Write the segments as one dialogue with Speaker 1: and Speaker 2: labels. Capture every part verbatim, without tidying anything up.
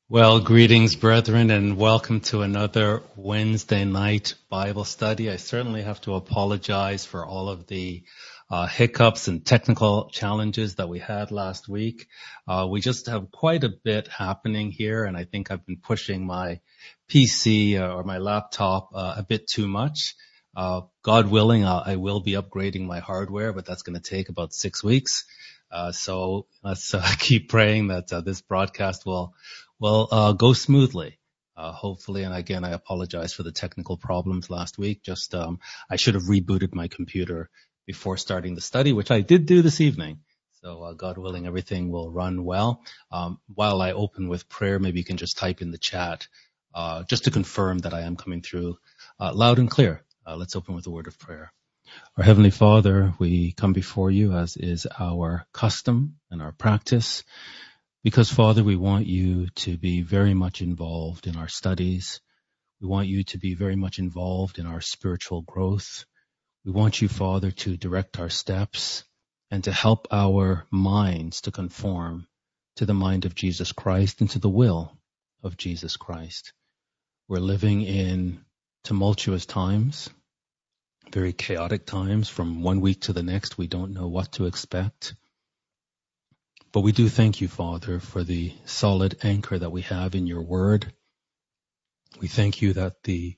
Speaker 1: Well, greetings, brethren, and welcome to another Wednesday night Bible study. I certainly have to apologize for all of the uh, hiccups and technical challenges that we had last week. Uh, we just have quite a bit happening here, and I think I've been pushing my P C uh, or my laptop uh, a bit too much. Uh, God willing, uh, I will be upgrading my hardware, but that's going to take about six weeks. Uh, so let's uh, keep praying that uh, this broadcast will will uh, go smoothly, uh, hopefully. And again, I apologize for the technical problems last week. Just um, I should have rebooted my computer before starting the study, which I did do this evening. So uh, God willing, everything will run well. Um, while I open with prayer, maybe you can just type in the chat uh, just to confirm that I am coming through uh, loud and clear. Uh, let's open with a word of prayer. Our Heavenly Father, we come before you as is our custom and our practice. Because, Father, we want you to be very much involved in our studies. We want you to be very much involved in our spiritual growth. We want you, Father, to direct our steps and to help our minds to conform to the mind of Jesus Christ and to the will of Jesus Christ. We're living in tumultuous times, very chaotic times. From one week to the next, we don't know what to expect. But we do thank you, Father, for the solid anchor that we have in your word. We thank you that the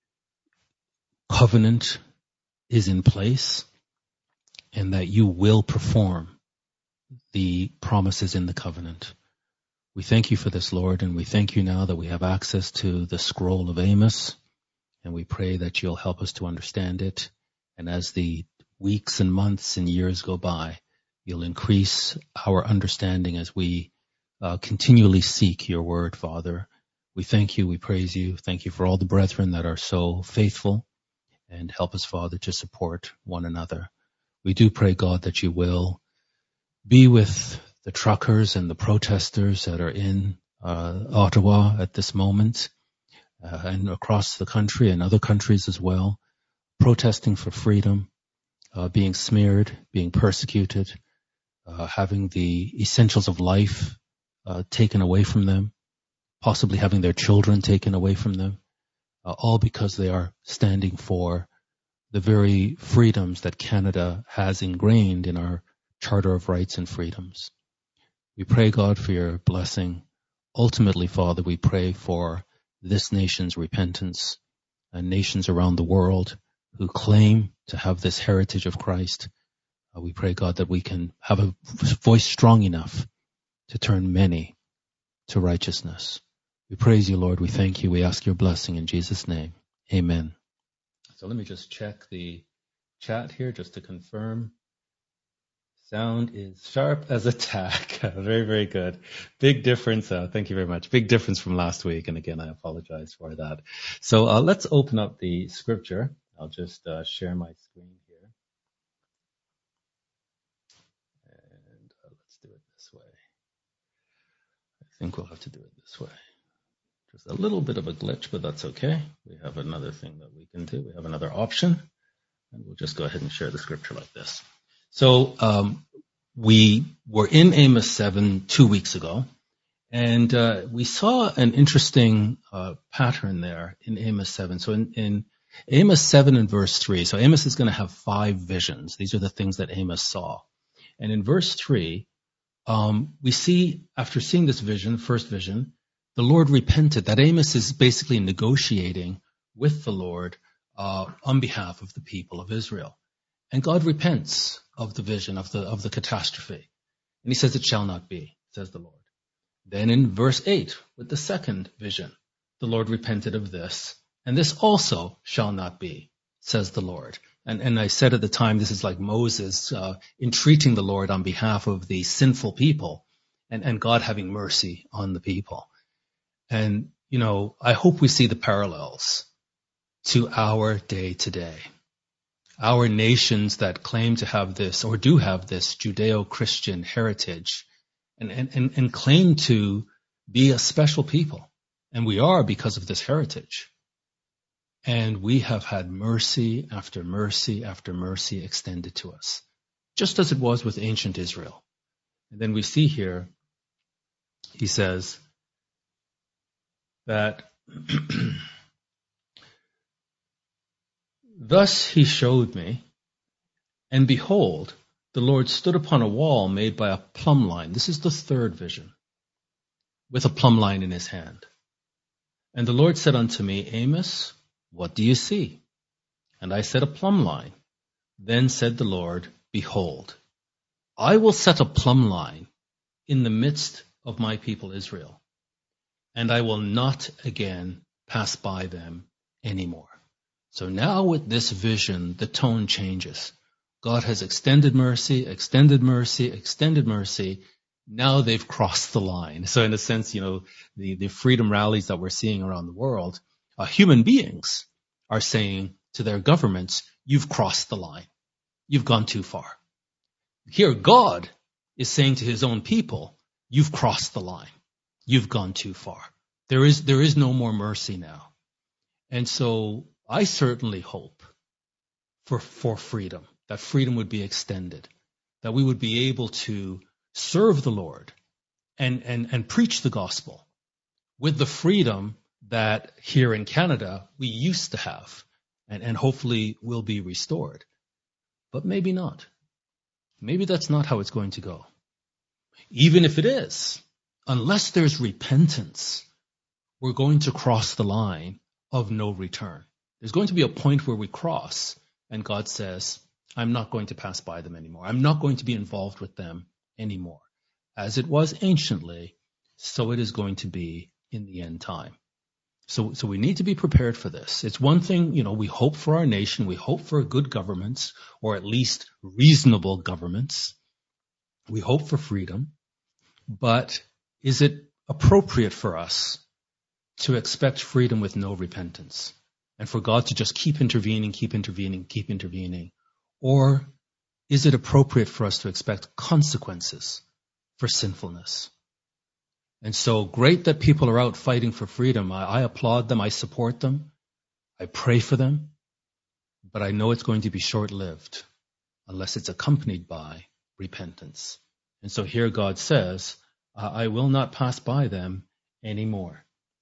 Speaker 1: covenant is in place and that you will perform the promises in the covenant. We thank you for this, Lord, and we thank you now that we have access to the scroll of Amos, and we pray that you'll help us to understand it. And as the weeks and months and years go by, you'll increase our understanding as we uh, continually seek your word, Father. We thank you, we praise you. Thank you for all the brethren that are so faithful, and help us, Father, to support one another. We do pray, God, that you will be with the truckers and the protesters that are in uh, Ottawa at this moment uh, and across the country and other countries as well, protesting for freedom, uh, being smeared, being persecuted, Uh, having the essentials of life uh, taken away from them, possibly having their children taken away from them, uh, all because they are standing for the very freedoms that Canada has ingrained in our Charter of Rights and Freedoms. We pray, God, for your blessing. Ultimately, Father, we pray for this nation's repentance and nations around the world who claim to have this heritage of Christ. Uh, we pray, God, that we can have a voice strong enough to turn many to righteousness. We praise you, Lord. We thank you. We ask your blessing in Jesus' name. Amen. So let me just check the chat here just to confirm. Sound is sharp as a tack. Very, very good. Big difference. Uh, thank you very much. Big difference from last week. And again, I apologize for that. So uh, let's open up the scripture. I'll just uh, share my screen. I think we'll have to do it this way. Just a little bit of a glitch, but that's okay. We have another thing that we can do. We have another option, and we'll just go ahead and share the scripture like this. So um, we were in Amos seven two weeks ago, and uh, we saw an interesting uh, pattern there in Amos seven. So in, in Amos seven and verse three, so Amos is going to have five visions. These are the things that Amos saw. And in verse three, Um, we see, after seeing this vision, first vision, the Lord repented. That Amos is basically negotiating with the Lord uh, on behalf of the people of Israel. And God repents of the vision, of the of the catastrophe. And he says, it shall not be, says the Lord. Then in verse eight, with the second vision, the Lord repented of this. And this also shall not be, says the Lord. And, and I said at the time, this is like Moses uh, entreating the Lord on behalf of the sinful people and, and God having mercy on the people. And, you know, I hope we see the parallels to our day today. Our nations that claim to have this or do have this Judeo-Christian heritage and, and, and, and claim to be a special people. And we are because of this heritage. And we have had mercy after mercy after mercy extended to us, just as it was with ancient Israel. And then we see here, he says, that thus he showed me, and behold, the Lord stood upon a wall made by a plumb line. This is the third vision, with a plumb line in his hand. And the Lord said unto me, Amos, what do you see? And I said, a plumb line. Then said the Lord, behold, I will set a plumb line in the midst of my people Israel, and I will not again pass by them anymore. So now with this vision, the tone changes. God has extended mercy, extended mercy, extended mercy. Now they've crossed the line. So in a sense, you know, the, the freedom rallies that we're seeing around the world, uh, human beings are saying to their governments, you've crossed the line. You've gone too far. Here, God is saying to his own people, you've crossed the line. You've gone too far. There is, there is no more mercy now. And so I certainly hope for, for freedom, that freedom would be extended, that we would be able to serve the Lord and, and, and preach the gospel with the freedom that here in Canada we used to have, and, and hopefully will be restored. But maybe not. Maybe that's not how it's going to go. Even if it is, unless there's repentance, we're going to cross the line of no return. There's going to be a point where we cross, and God says, I'm not going to pass by them anymore. I'm not going to be involved with them anymore. As it was anciently, so it is going to be in the end time. So, so we need to be prepared for this. It's one thing, you know, we hope for our nation, we hope for good governments, or at least reasonable governments. We hope for freedom. But is it appropriate for us to expect freedom with no repentance? And for God to just keep intervening, keep intervening, keep intervening? Or is it appropriate for us to expect consequences for sinfulness? And so great that people are out fighting for freedom. I, I applaud them. I support them. I pray for them. But I know it's going to be short-lived unless it's accompanied by repentance. And so here God says, I will not pass by them anymore.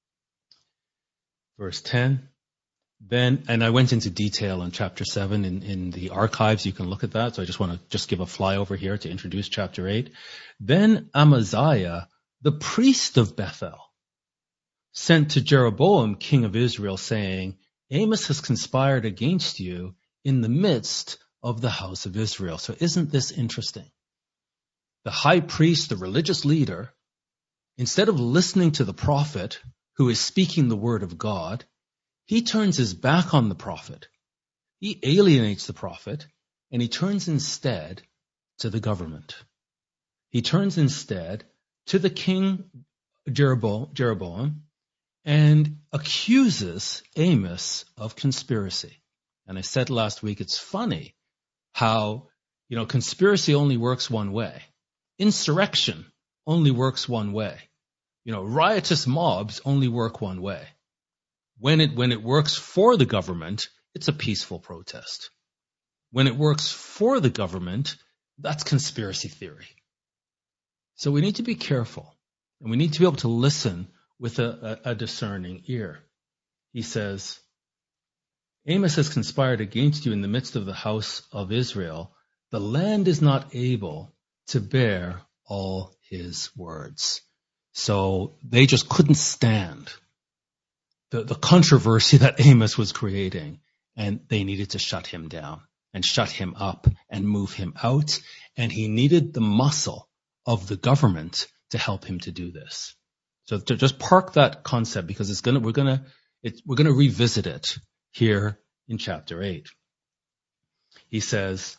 Speaker 1: Verse ten. Then, and I went into detail on chapter seven in, in the archives. You can look at that. So I just want to just give a flyover here to introduce chapter eight. Then Amaziah, the priest of Bethel, sent to Jeroboam, king of Israel, saying, Amos has conspired against you in the midst of the house of Israel. So isn't this interesting? The high priest, the religious leader, instead of listening to the prophet who is speaking the word of God, he turns his back on the prophet. He alienates the prophet, and he turns instead to the government. He turns instead to the king Jeroboam, Jeroboam and accuses Amos of conspiracy. And I said last week, it's funny how, you know, conspiracy only works one way. Insurrection only works one way. You know, riotous mobs only work one way. When it, when it works for the government, it's a peaceful protest. When it works for the government, that's conspiracy theory. So we need to be careful, and we need to be able to listen with a, a, a discerning ear. He says, Amos has conspired against you in the midst of the house of Israel. The land is not able to bear all his words. So they just couldn't stand the, the controversy that Amos was creating, and they needed to shut him down and shut him up and move him out. And he needed the muscle of the government to help him to do this. So to just park that concept, because it's gonna, we're gonna, it, we're gonna revisit it here in chapter eight. He says,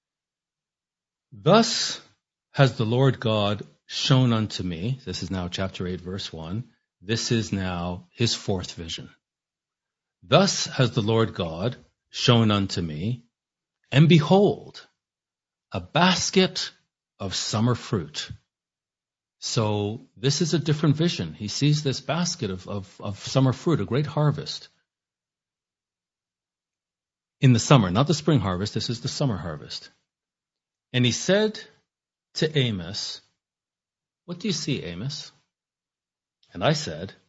Speaker 1: thus has the Lord God shown unto me, this is now chapter eight, verse one, this is now his fourth vision. Thus has the Lord God shown unto me, and behold, a basket of summer fruit. So this is a different vision. He sees this basket of, of, of summer fruit, a great harvest. In the summer, not the spring harvest, this is the summer harvest. And he said to Amos, what do you see, Amos? And I said,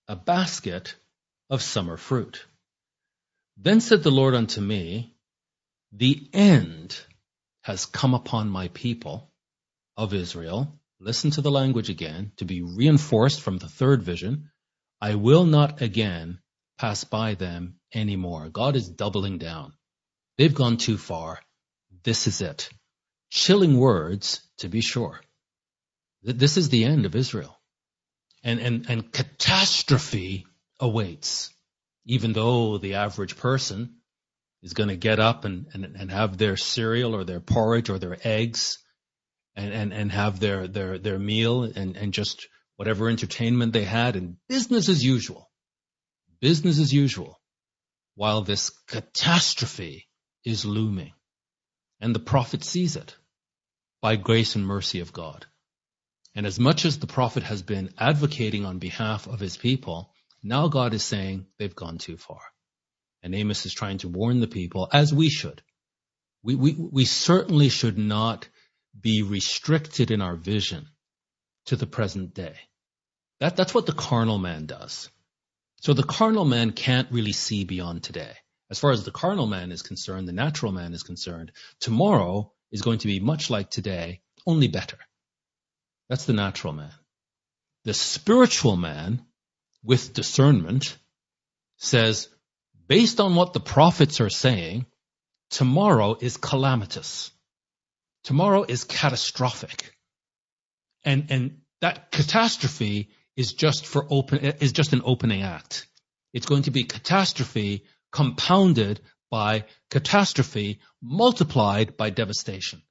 Speaker 1: a basket of summer fruit. Then said the Lord unto me, the end has come upon my people of Israel. Listen to the language again, to be reinforced from the third vision. I will not again pass by them anymore. God is doubling down. They've gone too far. This is it. Chilling words, to be sure. This is the end of Israel. And, and, and catastrophe awaits, even though the average person is going to get up and, and, and have their cereal or their porridge or their eggs and, and, and have their, their, their meal and, and just whatever entertainment they had, and business as usual. Business as usual. While this catastrophe is looming. And the prophet sees it by grace and mercy of God. And as much as the prophet has been advocating on behalf of his people, now God is saying they've gone too far. And Amos is trying to warn the people, as we should. We, we, we certainly should not be restricted in our vision to the present day. That, that's what the carnal man does. So the carnal man can't really see beyond today. As far as the carnal man is concerned, the natural man is concerned, tomorrow is going to be much like today, only better. That's the natural man. The spiritual man, with discernment, says, based on what the prophets are saying, tomorrow is calamitous. Tomorrow is catastrophic. And, and that catastrophe is just for open, is just an opening act. It's going to be catastrophe compounded by catastrophe multiplied by devastation.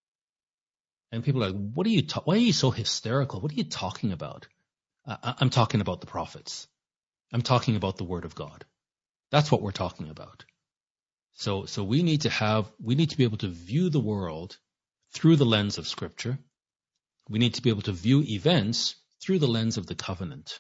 Speaker 1: And people are like, what are you, ta- why are you so hysterical? What are you talking about? Uh, I'm talking about the prophets. I'm talking about the word of God. That's what we're talking about. So, so we need to have, we need to be able to view the world through the lens of Scripture. We need to be able to view events through the lens of the covenant.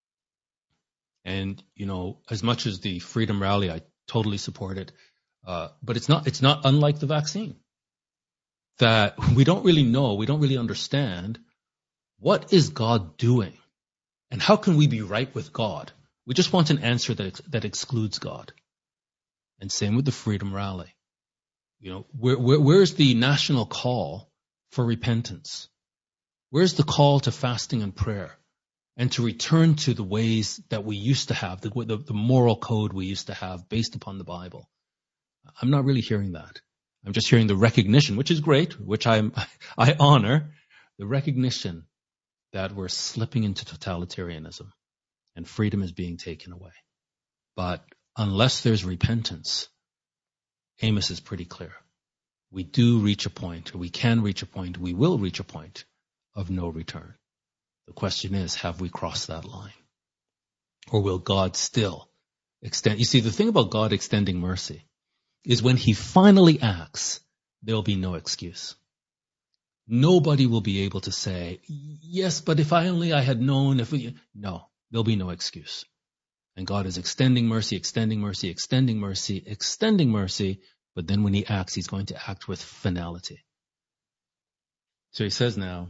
Speaker 1: And, you know, as much as the Freedom Rally, I totally support it. Uh, but it's not, it's not unlike the vaccine. That we don't really know, we don't really understand what is God doing and how can we be right with God. We just want an answer that, that excludes God. And same with the Freedom Rally. You know, where, where, where's the national call for repentance? Where's the call to fasting and prayer and to return to the ways that we used to have, the, the, the moral code we used to have based upon the Bible? I'm not really hearing that. I'm just hearing the recognition, which is great, which I'm, I honor, the recognition that we're slipping into totalitarianism and freedom is being taken away. But unless there's repentance, Amos is pretty clear. We do reach a point, or we can reach a point, we will reach a point of no return. The question is, have we crossed that line? Or will God still extend? You see, the thing about God extending mercy is when he finally acts, there'll be no excuse. Nobody will be able to say, yes, but if I only I had known, if we, no, there'll be no excuse. And God is extending mercy, extending mercy, extending mercy, extending mercy, but then when he acts, he's going to act with finality. So he says now,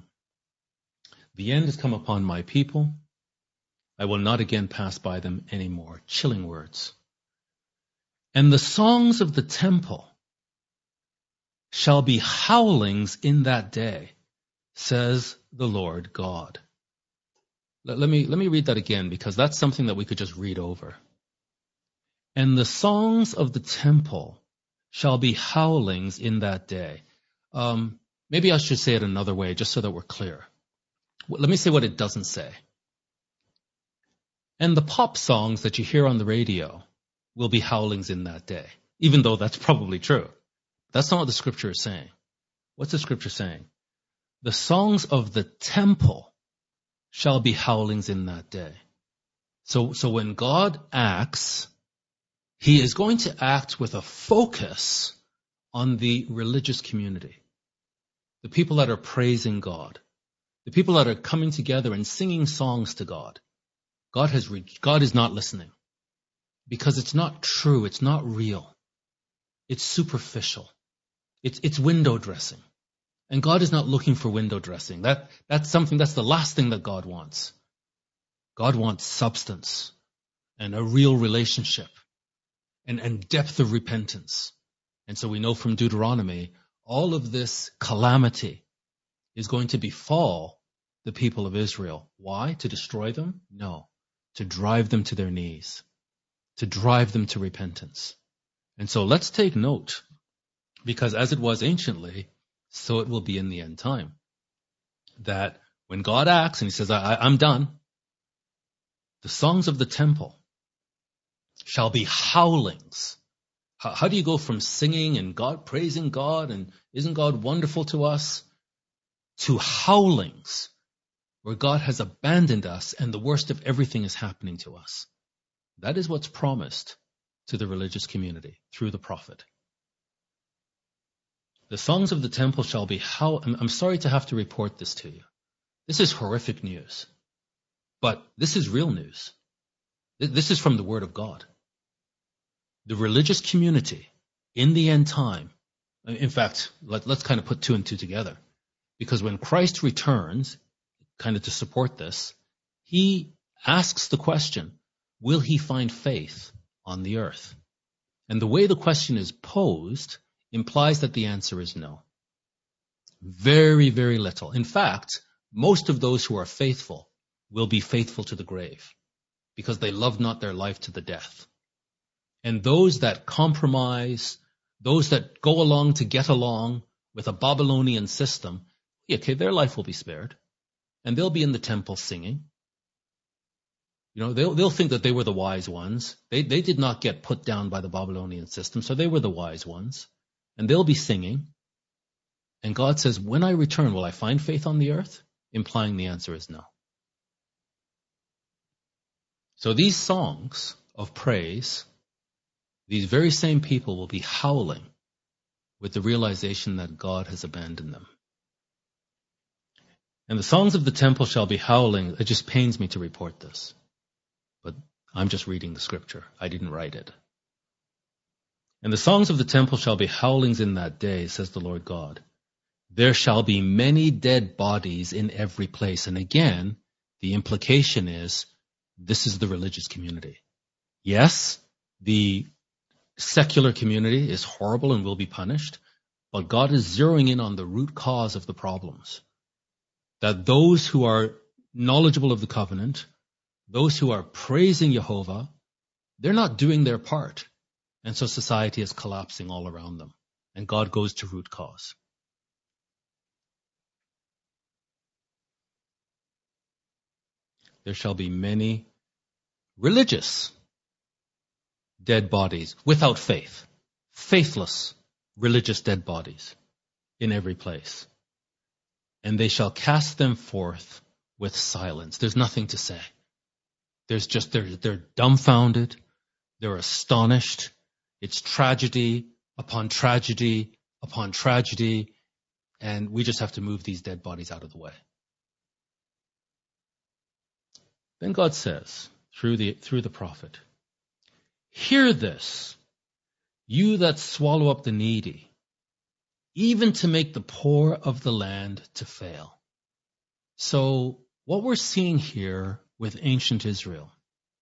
Speaker 1: the end has come upon my people. I will not again pass by them anymore. Chilling words. And the songs of the temple shall be howlings in that day, says the Lord God. Let, let me, let me read that again, because that's something that we could just read over. And the songs of the temple shall be howlings in that day. Um, maybe I should say it another way, just so that we're clear. Let me say what it doesn't say. And the pop songs that you hear on the radio will be howlings in that day, even though that's probably true. That's not what the scripture is saying. What's the scripture saying? The songs of the temple shall be howlings in that day. So, so when God acts, he is going to act with a focus on the religious community, the people that are praising God, the people that are coming together and singing songs to God. God has re- God is not listening. Because it's not true, it's not real. It's superficial. It's, it's window dressing. And God is not looking for window dressing. That, that's something, that's the last thing that God wants. God wants substance and a real relationship and, and depth of repentance. And so we know from Deuteronomy, all of this calamity is going to befall the people of Israel. Why? To destroy them? No. To drive them to their knees. To drive them to repentance. And so let's take note, because as it was anciently, so it will be in the end time. That when God acts and he says, I, I'm done, the songs of the temple shall be howlings. How, how do you go from singing and God, praising God, and isn't God wonderful to us, to howlings, where God has abandoned us and the worst of everything is happening to us? That is what's promised to the religious community through the prophet. The songs of the temple shall be how. I'm, I'm sorry to have to report this to you. This is horrific news. But this is real news. This is from the Word of God. The religious community in the end time, in fact, let, let's kind of put two and two together. Because when Christ returns, kind of to support this, he asks the question, will he find faith on the earth? And the way the question is posed implies that the answer is no. Very, very little. In fact, most of those who are faithful will be faithful to the grave because they love not their life to the death. And those that compromise, those that go along to get along with a Babylonian system, okay, their life will be spared. And they'll be in the temple singing. You know, they'll, they'll think that they were the wise ones. They, they did not get put down by the Babylonian system, so they were the wise ones. And they'll be singing. And God says, when I return, will I find faith on the earth? Implying the answer is no. So these songs of praise, these very same people will be howling with the realization that God has abandoned them. And the songs of the temple shall be howling. It just pains me to report this. But I'm just reading the scripture. I didn't write it. And the songs of the temple shall be howlings in that day, says the Lord God. There shall be many dead bodies in every place. And again, the implication is, this is the religious community. Yes, the secular community is horrible and will be punished, but God is zeroing in on the root cause of the problems. That those who are knowledgeable of the covenant, those who are praising Jehovah, they're not doing their part. And so society is collapsing all around them. And God goes to root cause. There shall be many religious dead bodies without faith. Faithless religious dead bodies in every place. And they shall cast them forth with silence. There's nothing to say. There's just, they're, they're dumbfounded. They're astonished. It's tragedy upon tragedy upon tragedy. And we just have to move these dead bodies out of the way. Then God says, through the, through the prophet, hear this, you that swallow up the needy, even to make the poor of the land to fail. So what we're seeing here with ancient Israel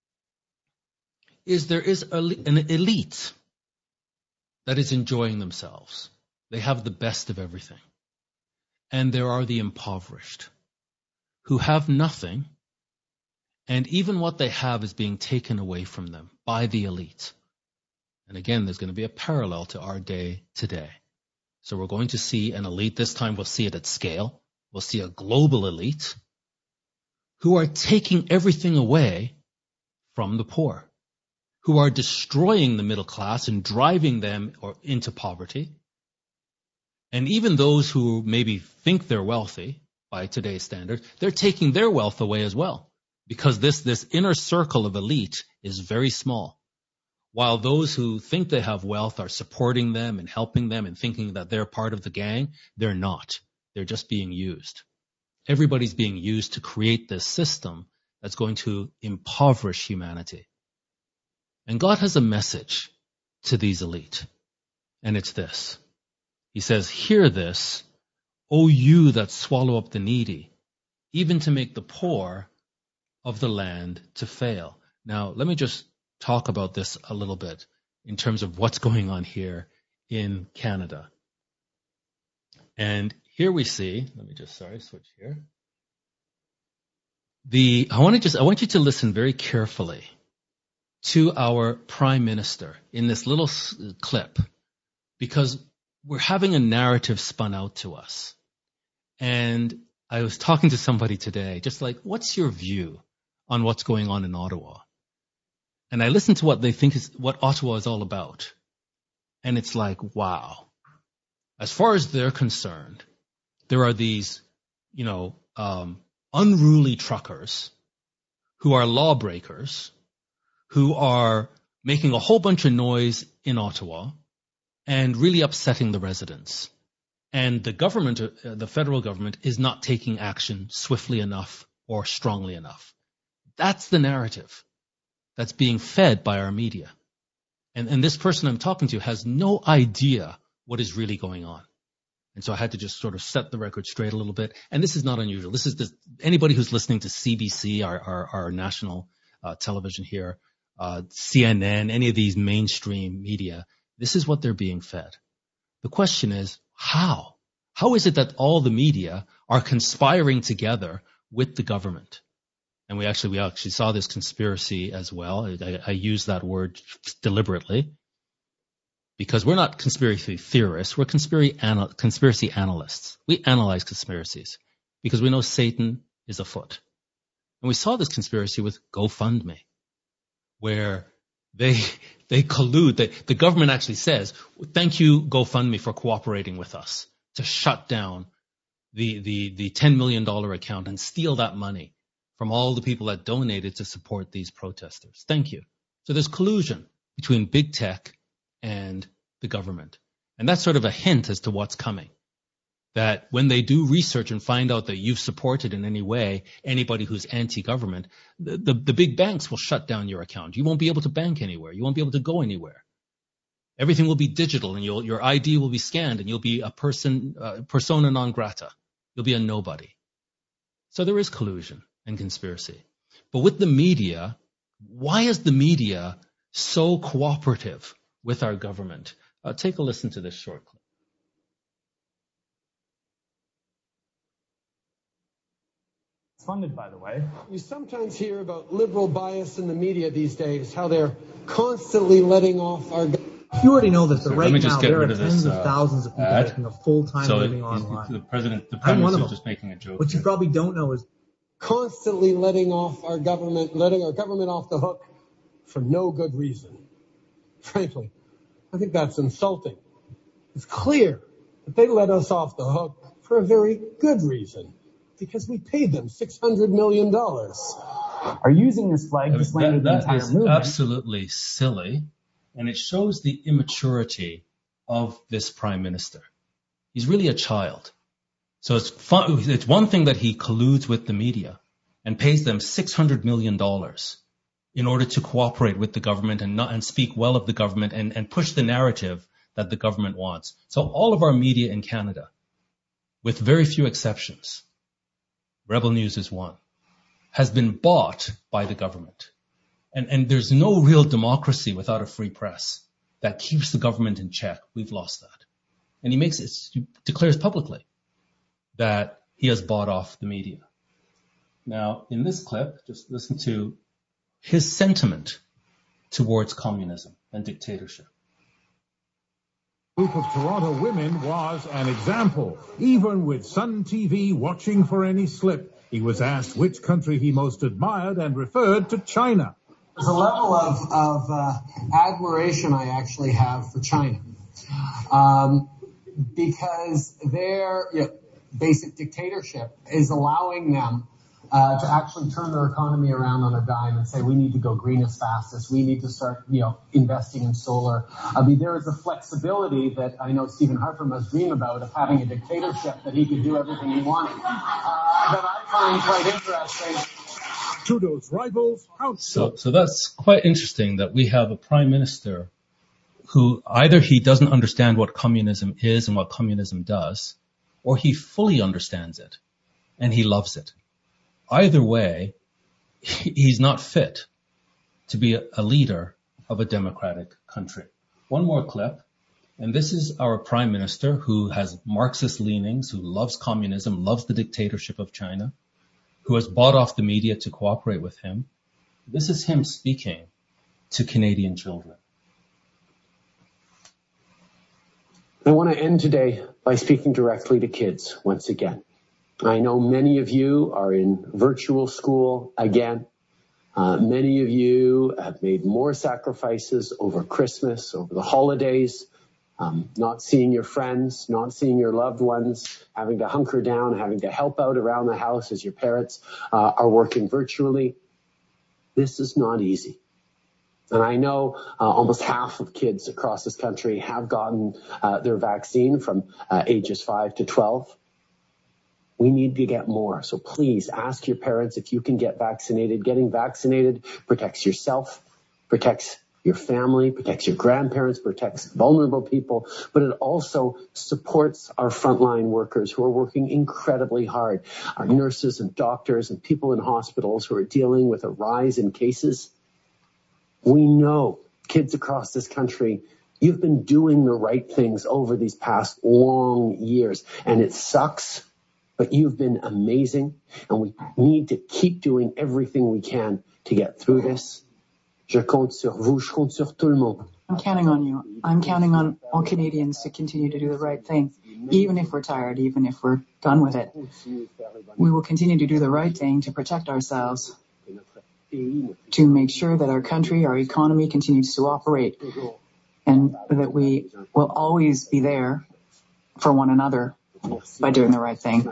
Speaker 1: is there is an elite that is enjoying themselves. They have the best of everything. And there are the impoverished who have nothing, and even what they have is being taken away from them by the elite. And again, there's going to be a parallel to our day today. So we're going to see an elite. This time we'll see it at scale. We'll see a global elite who are taking everything away from the poor, who are destroying the middle class and driving them or into poverty. And even those who maybe think they're wealthy by today's standards, they're taking their wealth away as well, because this, this inner circle of elite is very small. While those who think they have wealth are supporting them and helping them and thinking that they're part of the gang, they're not. They're just being used. Everybody's being used to create this system that's going to impoverish humanity. And God has a message to these elite, and it's this. He says, hear this, O you that swallow up the needy, even to make the poor of the land to fail. Now, let me just talk about this a little bit in terms of what's going on here in Canada. And here we see, let me just, sorry, switch here. The, I want to just, I want you to listen very carefully to our Prime Minister in this little s- clip, because we're having a narrative spun out to us. And I was talking to somebody today, just like, what's your view on what's going on in Ottawa? And I listened to what they think is, what Ottawa is all about. And it's like, wow. As far as they're concerned, there are these, you know, um, unruly truckers who are lawbreakers, who are making a whole bunch of noise in Ottawa and really upsetting the residents. And the government, uh, the federal government, is not taking action swiftly enough or strongly enough. That's the narrative that's being fed by our media. And, and this person I'm talking to has no idea what is really going on. And so I had to just sort of set the record straight a little bit. And this is not unusual. This is the, anybody who's listening to C B C, our, our, our national uh, television here, uh, C N N, any of these mainstream media, this is what they're being fed. The question is, how? How is it that all the media are conspiring together with the government? And we actually, we actually saw this conspiracy as well. I, I use that word deliberately because we're not conspiracy theorists. We're conspiracy, anal- conspiracy analysts. We analyze conspiracies because we know Satan is afoot. And we saw this conspiracy with GoFundMe, where they they collude. They, the government actually says, thank you, GoFundMe, for cooperating with us to shut down the, the, the ten million dollars account and steal that money from all the people that donated to support these protesters. Thank you. So there's collusion between big tech and the government. And that's sort of a hint as to what's coming. That when they do research and find out that you've supported in any way anybody who's anti-government, the, the, the big banks will shut down your account. You won't be able to bank anywhere. You won't be able to go anywhere. Everything will be digital, and you'll, your I D will be scanned, and you'll be a person, uh, persona non grata. You'll be a nobody. So there is collusion and conspiracy. But with the media, why is the media so cooperative with our government? Uh, take a listen to this short clip.
Speaker 2: Funded, by the way.
Speaker 3: You sometimes hear about liberal bias in the media these days, how they're constantly letting off our...
Speaker 2: You already know this, but
Speaker 1: So
Speaker 2: right now there are
Speaker 1: tens
Speaker 2: tens
Speaker 1: of
Speaker 2: of thousands of people
Speaker 1: ad.
Speaker 2: making a full-time
Speaker 1: So
Speaker 2: living
Speaker 1: it-
Speaker 2: online.
Speaker 1: the president, the prime
Speaker 2: I'm one
Speaker 1: minister
Speaker 2: of
Speaker 1: is just
Speaker 2: them.
Speaker 1: making a joke.
Speaker 2: What you
Speaker 1: here.
Speaker 2: probably don't know is
Speaker 3: constantly letting off our government, letting our government off the hook for no good reason. Frankly, I think that's insulting. It's clear that they let us off the hook for a very good reason, because we paid them six hundred million dollars.
Speaker 2: are using this flag
Speaker 1: I
Speaker 2: to
Speaker 1: mean,
Speaker 2: slander
Speaker 1: that,
Speaker 2: the
Speaker 1: that
Speaker 2: entire
Speaker 1: is
Speaker 2: movement.
Speaker 1: absolutely silly, and it shows the immaturity of this prime minister. He's really a child. So it's fun, it's one thing that he colludes with the media and pays them six hundred million dollars in order to cooperate with the government and not and speak well of the government and, and push the narrative that the government wants. So all of our media in Canada, with very few exceptions, Rebel News is one, has been bought by the government. And, and there's no real democracy without a free press that keeps the government in check. We've lost that. And he makes it, he declares publicly that he has bought off the media. Now, in this clip, just listen to his sentiment towards communism and dictatorship.
Speaker 4: Group of Toronto women was an example. Even with Sun T V watching for any slip, he was asked which country he most admired and referred to China.
Speaker 3: There's a level of, of uh, admiration I actually have for China, um, because their you know, basic dictatorship is allowing them uh, to actually turn their economy around on a dime and say, we need to go green as fast as we need to start, you know, investing in solar. I mean, there is a flexibility that I know Stephen Harper must dream about, of having a dictatorship that he could do everything he wanted, uh, that I find quite interesting.
Speaker 4: Trudeau's rivals out.
Speaker 1: So, so that's quite interesting that we have a prime minister who either he doesn't understand what communism is and what communism does, or he fully understands it and he loves it. Either way, he's not fit to be a, a leader of a democratic country. One more clip. And this is our prime minister who has Marxist leanings, who loves communism, loves the dictatorship of China, who has bought off the media to cooperate with him. This is him speaking to Canadian children.
Speaker 5: I want to end today by speaking directly to kids once again. I know many of you are in virtual school again. Uh, many of you have made more sacrifices over Christmas, over the holidays, um, not seeing your friends, not seeing your loved ones, having to hunker down, having to help out around the house as your parents uh, are working virtually. This is not easy. And I know uh, almost half of kids across this country have gotten uh, their vaccine from uh, ages five to twelve. We need to get more. So please ask your parents if you can get vaccinated. Getting vaccinated protects yourself, protects your family, protects your grandparents, protects vulnerable people, but it also supports our frontline workers who are working incredibly hard, our nurses and doctors and people in hospitals who are dealing with a rise in cases. We know, kids across this country, you've been doing the right things over these past long years, and it sucks, but you've been amazing, and we need to keep doing everything we can to get through this. Je compte sur vous, je compte sur tout le monde.
Speaker 6: I'm counting on you. I'm counting on all Canadians to continue to do the right thing, even if we're tired, even if we're done with it. We will continue to do the right thing to protect ourselves, to make sure that our country, our economy continues to operate, and that we will always be there for one another by doing the right thing.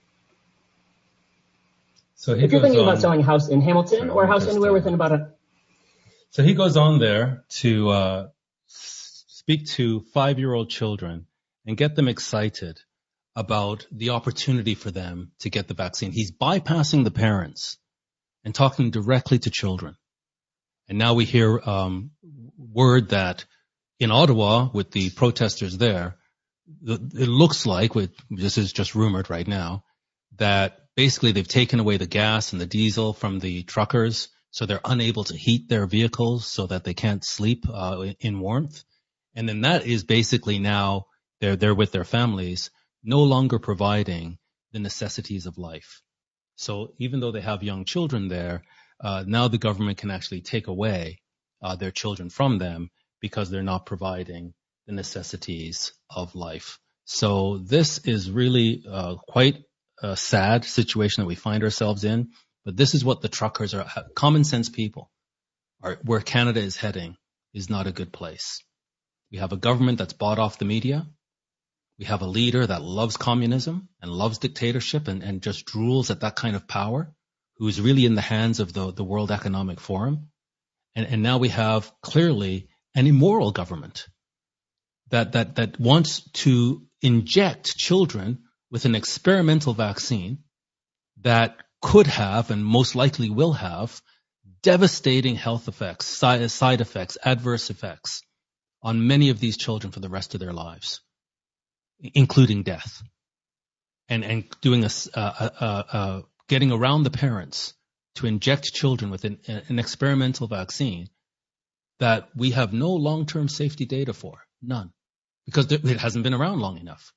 Speaker 1: So he
Speaker 7: if you're
Speaker 1: goes
Speaker 7: thinking
Speaker 1: on,
Speaker 7: about selling a house in Hamilton
Speaker 1: Sorry,
Speaker 7: or a house
Speaker 1: just,
Speaker 7: anywhere
Speaker 1: uh,
Speaker 7: within about a...
Speaker 1: So he goes on there to uh, speak to five-year-old children and get them excited about the opportunity for them to get the vaccine. He's bypassing the parents and talking directly to children. And now we hear um, word that in Ottawa, with the protesters there, it looks like, with, this is just rumored right now, that basically they've taken away the gas and the diesel from the truckers, so they're unable to heat their vehicles so that they can't sleep uh, in warmth. And then that is basically now they're they're with their families, no longer providing the necessities of life. So even though they have young children there, uh, now the government can actually take away uh, their children from them because they're not providing the necessities of life. So this is really uh, quite a sad situation that we find ourselves in. But this is what the truckers are, common sense people, are, where Canada is heading is not a good place. We have a government that's bought off the media. We have a leader that loves communism and loves dictatorship and, and just drools at that kind of power, who is really in the hands of the, the World Economic Forum. And, and now we have clearly an immoral government that, that, that wants to inject children with an experimental vaccine that could have and most likely will have devastating health effects, side, side effects, adverse effects on many of these children for the rest of their lives, including death. And, and doing a, uh, uh, uh, getting around the parents to inject children with an, an experimental vaccine that we have no long-term safety data for, none, because it hasn't been around long enough.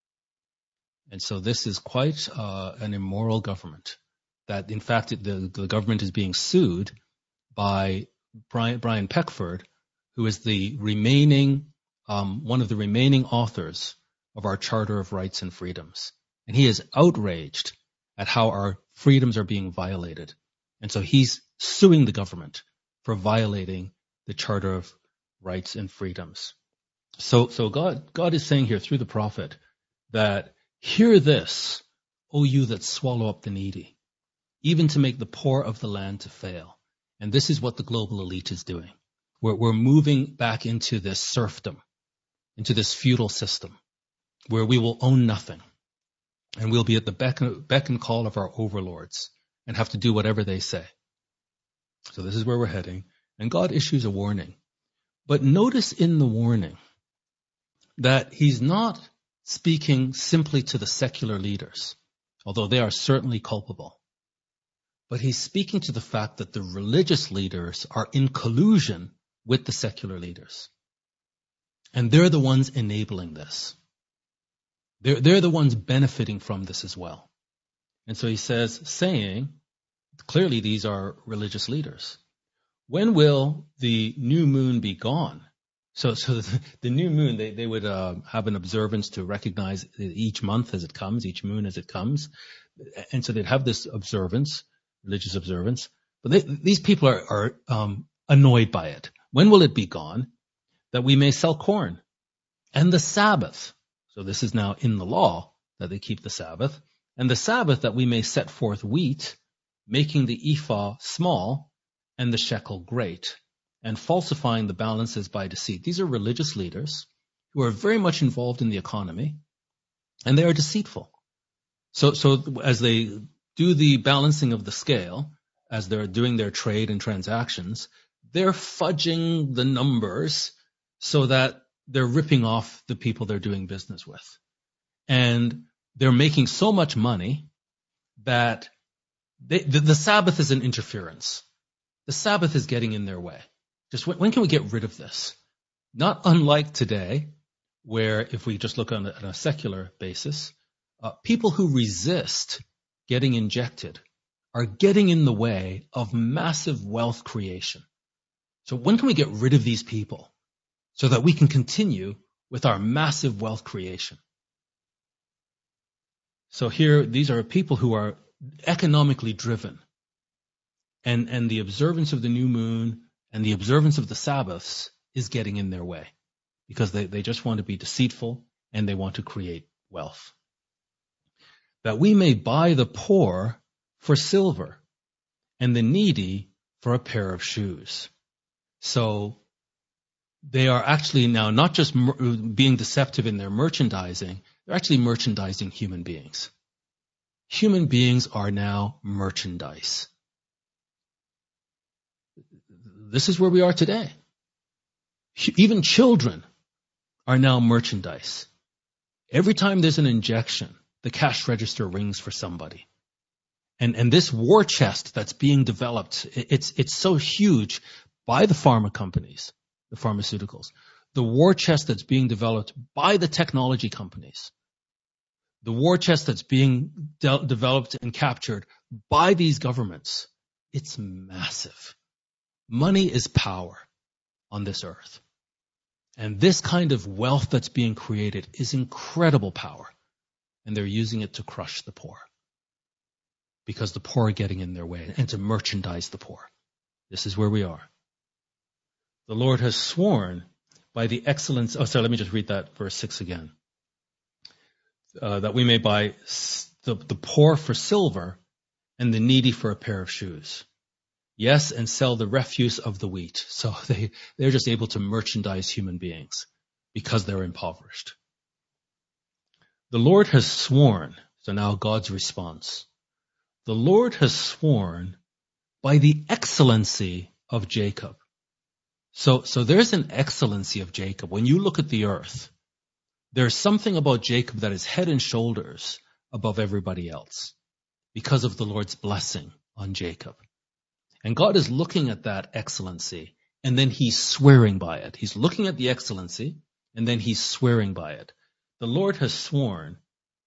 Speaker 1: And so this is quite uh, an immoral government. That in fact the, the government is being sued by Brian, Brian Peckford, who is the remaining, um, one of the remaining authors of our Charter of Rights and Freedoms. And he is outraged at how our freedoms are being violated. And so he's suing the government for violating the Charter of Rights and Freedoms. So, so God, God is saying here through the prophet that, hear this, O you that swallow up the needy, even to make the poor of the land to fail. And this is what the global elite is doing. We're, we're moving back into this serfdom, into this feudal system, where we will own nothing. And we'll be at the beck, beck and call of our overlords and have to do whatever they say. So this is where we're heading. And God issues a warning. But notice in the warning that he's not speaking simply to the secular leaders, although they are certainly culpable. but he's speaking to the fact that the religious leaders are in collusion with the secular leaders. And they're the ones enabling this. They're, they're the ones benefiting from this as well. And so he says, saying, clearly these are religious leaders. When will the new moon be gone? So, so the, the new moon, they, they would uh, have an observance to recognize each month as it comes, each moon as it comes. And so they'd have this observance, religious observance. But they, these people are, are um, annoyed by it. When will it be gone? That we may sell corn. And the Sabbath. So this is now in the law that they keep the Sabbath. And the Sabbath that we may set forth wheat, making the ephah small and the shekel great, and falsifying the balances by deceit. These are religious leaders who are very much involved in the economy, and they are deceitful. So, so as they do the balancing of the scale, as they're doing their trade and transactions, they're fudging the numbers so that they're ripping off the people they're doing business with. And they're making so much money that they, the, the Sabbath is an interference. The Sabbath is getting in their way. Just when, when can we get rid of this? Not unlike today, where if we just look on a, on a secular basis, uh, people who resist getting injected are getting in the way of massive wealth creation. So when can we get rid of these people so that we can continue with our massive wealth creation? So here, these are people who are economically driven. And, and the observance of the new moon and the observance of the Sabbaths is getting in their way because they, they just want to be deceitful and they want to create wealth. That we may buy the poor for silver and the needy for a pair of shoes. So they are actually now not just mer- being deceptive in their merchandising, they're actually merchandising human beings. Human beings are now merchandise. This is where we are today. Even children are now merchandise. Every time there's an injection, the cash register rings for somebody. And, and this war chest that's being developed, it's, it's so huge by the pharma companies, the pharmaceuticals. The war chest that's being developed by the technology companies. The war chest that's being de- developed and captured by these governments. It's massive. Money is power on this earth. And this kind of wealth that's being created is incredible power. And they're using it to crush the poor. Because the poor are getting in their way and to merchandise the poor. This is where we are. The Lord has sworn by the excellence, oh sorry, let me just read that verse six again. Uh, that we may buy the, the poor for silver and the needy for a pair of shoes. Yes, and sell the refuse of the wheat. So they, they're just able to merchandise human beings because they're impoverished. The Lord has sworn, so now God's response. The Lord has sworn by the excellency of Jacob. So, so there's an excellency of Jacob. When you look at the earth, there's something about Jacob that is head and shoulders above everybody else because of the Lord's blessing on Jacob. And God is looking at that excellency, and then he's swearing by it. He's looking at the excellency, and then he's swearing by it. The Lord has sworn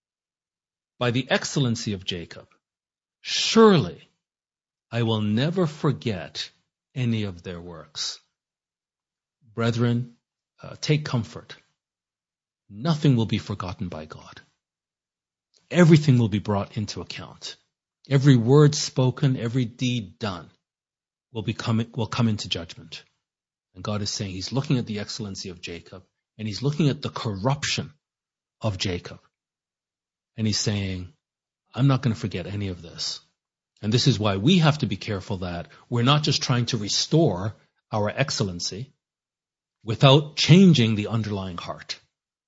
Speaker 1: by the excellency of Jacob. Surely I will never forget any of their works. Brethren, uh, take comfort. Nothing will be forgotten by God. Everything will be brought into account. Every word spoken, every deed done will become will come into judgment. And God is saying he's looking at the excellency of Jacob, and he's looking at the corruption of Jacob. And he's saying, I'm not going to forget any of this. And this is why we have to be careful that we're not just trying to restore our excellency without changing the underlying heart.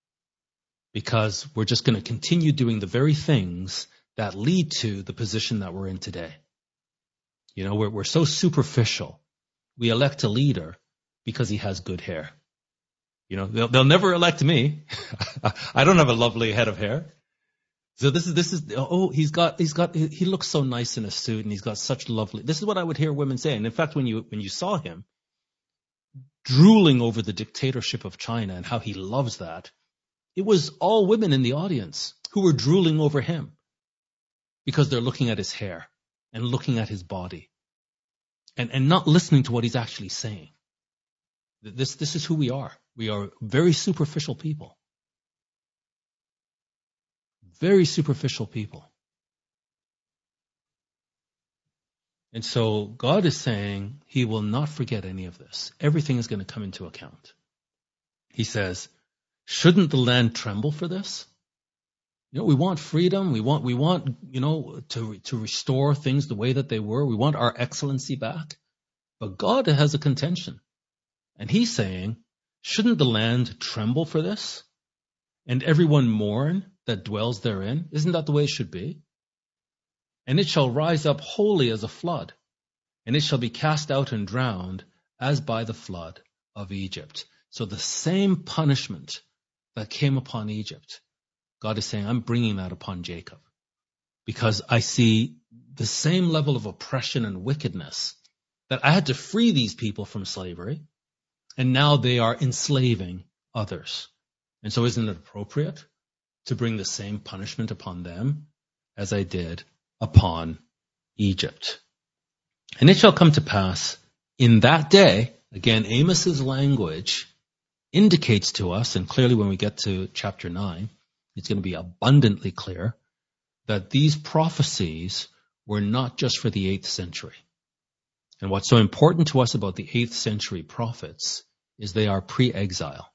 Speaker 1: Because we're just going to continue doing the very things that lead to the position that we're in today. You know, we're, we're so superficial. We elect a leader because he has good hair. You know, they'll, they'll never elect me. I don't have a lovely head of hair. So this is, this is, oh, he's got, he's got, he looks so nice in a suit and he's got such lovely, this is what I would hear women say. And in fact, when you, when you saw him drooling over the dictatorship of China and how he loves that, it was all women in the audience who were drooling over him because they're looking at his hair and looking at his body and, and not listening to what he's actually saying. This, this is who we are. We are very superficial people. Very superficial people. And so God is saying he will not forget any of this. Everything is going to come into account. He says, shouldn't the land tremble for this? You know, we want freedom. We want, we want, you know, to, to restore things the way that they were. We want our excellency back. But God has a contention. And he's saying, shouldn't the land tremble for this? And everyone mourn that dwells therein? Isn't that the way it should be? And it shall rise up wholly as a flood, and it shall be cast out and drowned as by the flood of Egypt. So the same punishment that came upon Egypt, God is saying, I'm bringing that upon Jacob. Because I see the same level of oppression and wickedness that I had to free these people from slavery, and now they are enslaving others. And so isn't it appropriate to bring the same punishment upon them as I did upon Egypt? And it shall come to pass in that day, again, Amos's language indicates to us, and clearly when we get to chapter nine, it's going to be abundantly clear that these prophecies were not just for the eighth century. And what's so important to us about the eighth century prophets is they are pre-exile.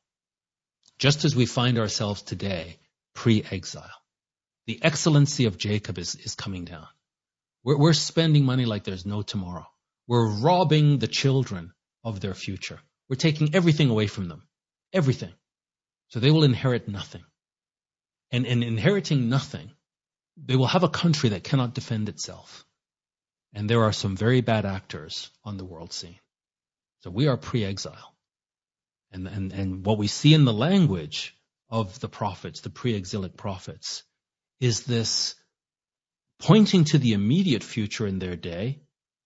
Speaker 1: Just as we find ourselves today, pre-exile. The excellency of Jacob is, is coming down. We're, we're spending money like there's no tomorrow. We're robbing the children of their future. We're taking everything away from them. Everything. So they will inherit nothing. And in inheriting nothing, they will have a country that cannot defend itself. And there are some very bad actors on the world scene. So we are pre-exile. And, and, and what we see in the language of the prophets, the pre-exilic prophets, is this pointing to the immediate future in their day,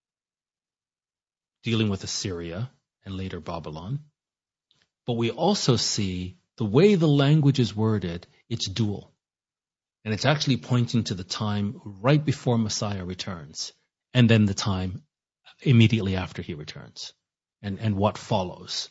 Speaker 1: dealing with Assyria and later Babylon. But we also see the way the language is worded, it's dual. And it's actually pointing to the time right before Messiah returns, and then the time immediately after he returns, and, and what follows.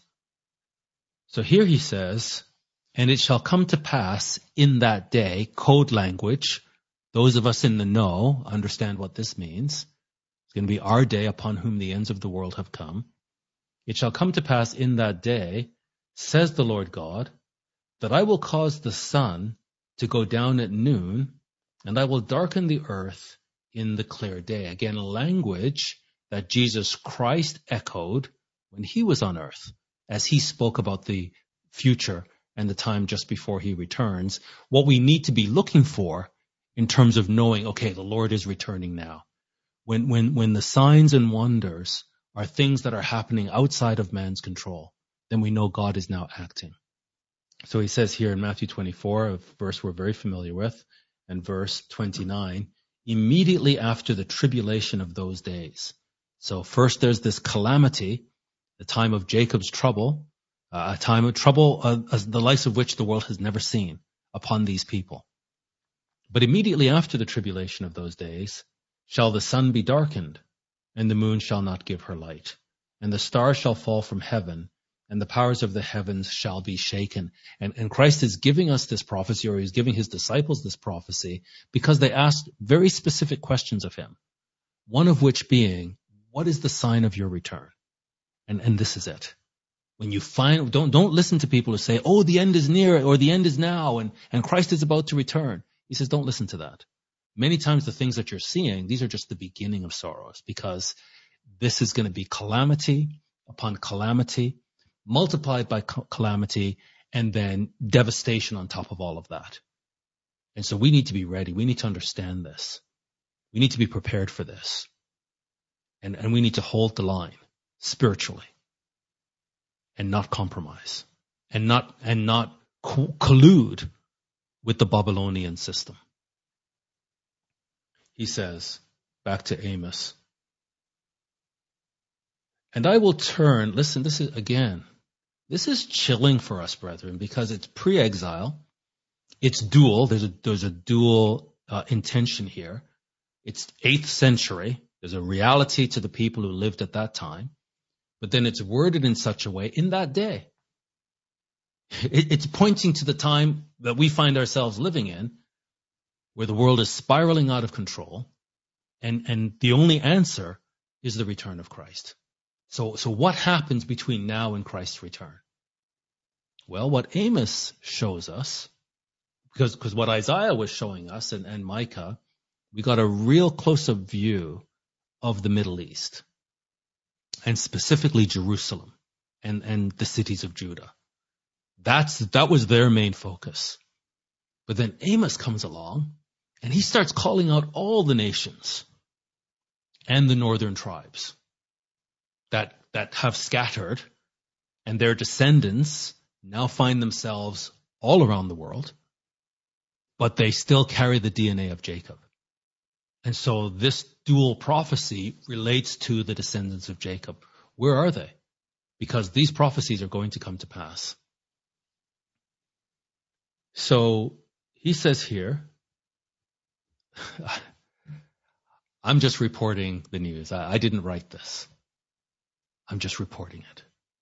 Speaker 1: So here he says, and it shall come to pass in that day, code language, those of us in the know understand what this means. It's going to be our day upon whom the ends of the world have come. It shall come to pass in that day, says the Lord God, that I will cause the sun to go down at noon, and I will darken the earth in the clear day. Again, language that Jesus Christ echoed when he was on earth, as he spoke about the future and the time just before he returns, what we need to be looking for in terms of knowing, okay, the Lord is returning now. When, when, when the signs and wonders are things that are happening outside of man's control, then we know God is now acting. So he says here in Matthew twenty-four, a verse we're very familiar with, and verse twenty-nine, immediately after the tribulation of those days. So first there's this calamity, the time of Jacob's trouble, uh, a time of trouble, uh, the likes of which the world has never seen upon these people. But immediately after the tribulation of those days, shall the sun be darkened, and the moon shall not give her light, and the stars shall fall from heaven, and the powers of the heavens shall be shaken. And, and Christ is giving us this prophecy, or he's giving his disciples this prophecy, because they asked very specific questions of him. One of which being, what is the sign of your return? And, and this is it. When you find, don't, don't listen to people who say, oh, the end is near, or the end is now, and, and Christ is about to return. He says, don't listen to that. Many times the things that you're seeing, these are just the beginning of sorrows, because this is going to be calamity upon calamity, multiplied by calamity, and then devastation on top of all of that. And so we need to be ready. We need to understand this. We need to be prepared for this. And, and we need to hold the line spiritually and not compromise and not, and not co- collude with the Babylonian system. he says, back to Amos, and I will turn, listen, this is, again, this is chilling for us, brethren, because it's pre-exile. It's dual. There's a, there's a dual uh, intention here. It's eighth century. There's a reality to the people who lived at that time. But then it's worded in such a way, in that day. It, it's pointing to the time that we find ourselves living in, where the world is spiraling out of control, and, and the only answer is the return of Christ. So, so what happens between now and Christ's return? Well, what Amos shows us, because, because what Isaiah was showing us and, and Micah, we got a real close-up view of the Middle East, and specifically Jerusalem and, and the cities of Judah. That's, that was their main focus. But then Amos comes along, and he starts calling out all the nations and the northern tribes that, that have scattered, and their descendants now find themselves all around the world, but they still carry the D N A of Jacob. And so this dual prophecy relates to the descendants of Jacob. Where are they? Because these prophecies are going to come to pass. So he says here, I'm just reporting the news. I, I didn't write this. I'm just reporting it.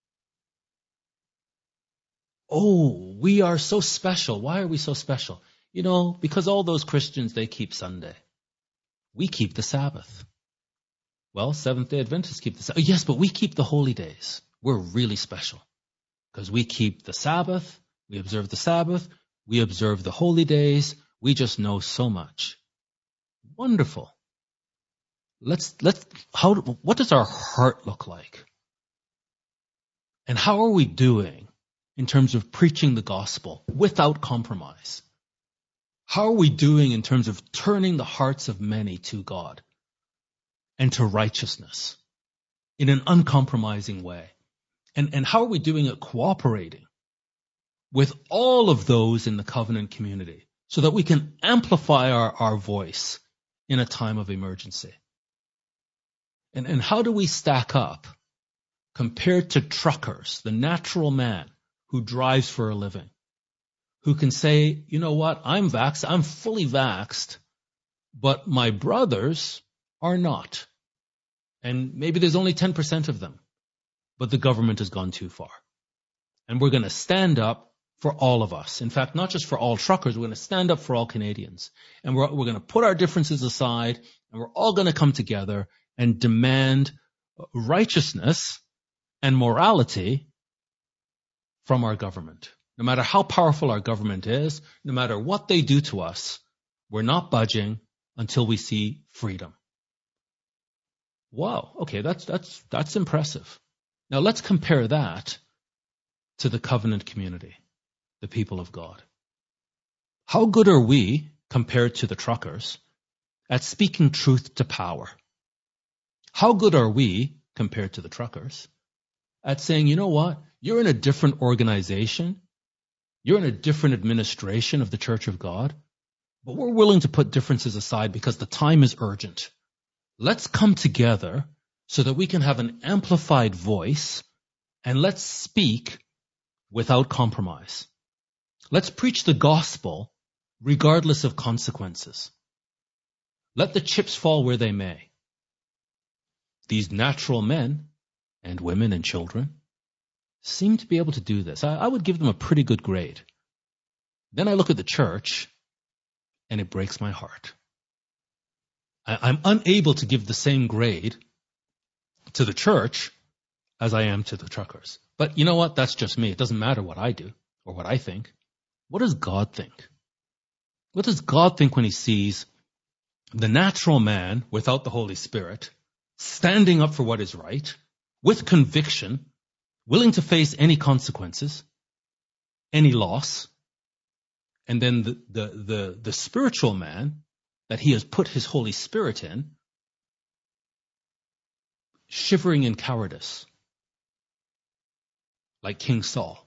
Speaker 1: Oh, we are so special. Why are we so special? You know, because all those Christians, they keep Sunday. We keep the Sabbath. Well, Seventh-day Adventists keep the Sabbath. Yes, but we keep the holy days. We're really special because we keep the Sabbath. We observe the Sabbath. We observe the holy days. We just know so much. Wonderful. Let's, let's, how, what does our heart look like? And how are we doing in terms of preaching the gospel without compromise? How are we doing in terms of turning the hearts of many to God and to righteousness in an uncompromising way? And, and how are we doing it cooperating with all of those in the covenant community so that we can amplify our, our voice in a time of emergency? And, and how do we stack up compared to truckers, the natural man who drives for a living, who can say, you know what, I'm vaxxed, I'm fully vaxxed, but my brothers are not. And maybe there's only ten percent of them, but the government has gone too far. And we're going to stand up for all of us. In fact, not just for all truckers, we're going to stand up for all Canadians. And we're, we're going to put our differences aside, and we're all going to come together and demand righteousness and morality from our government. No matter how powerful our government is, no matter what they do to us, we're not budging until we see freedom. Wow, okay, that's that's that's impressive. Now let's compare that to the covenant community, the people of God. How good are we, compared to the truckers, at speaking truth to power? How good are we, compared to the truckers, at saying, you know what, you're in a different organization, you're in a different administration of the Church of God, but we're willing to put differences aside because the time is urgent. Let's come together so that we can have an amplified voice, and let's speak without compromise. Let's preach the gospel regardless of consequences. Let the chips fall where they may. These natural men and women and children seem to be able to do this. I, I would give them a pretty good grade. Then I look at the church, and it breaks my heart. I, I'm unable to give the same grade to the church as I am to the truckers. But you know what? That's just me. It doesn't matter what I do or what I think. What does God think? What does God think when he sees the natural man without the Holy Spirit standing up for what is right, with conviction, willing to face any consequences, any loss, and then the, the, the, the spiritual man that he has put his Holy Spirit in, shivering in cowardice, like King Saul?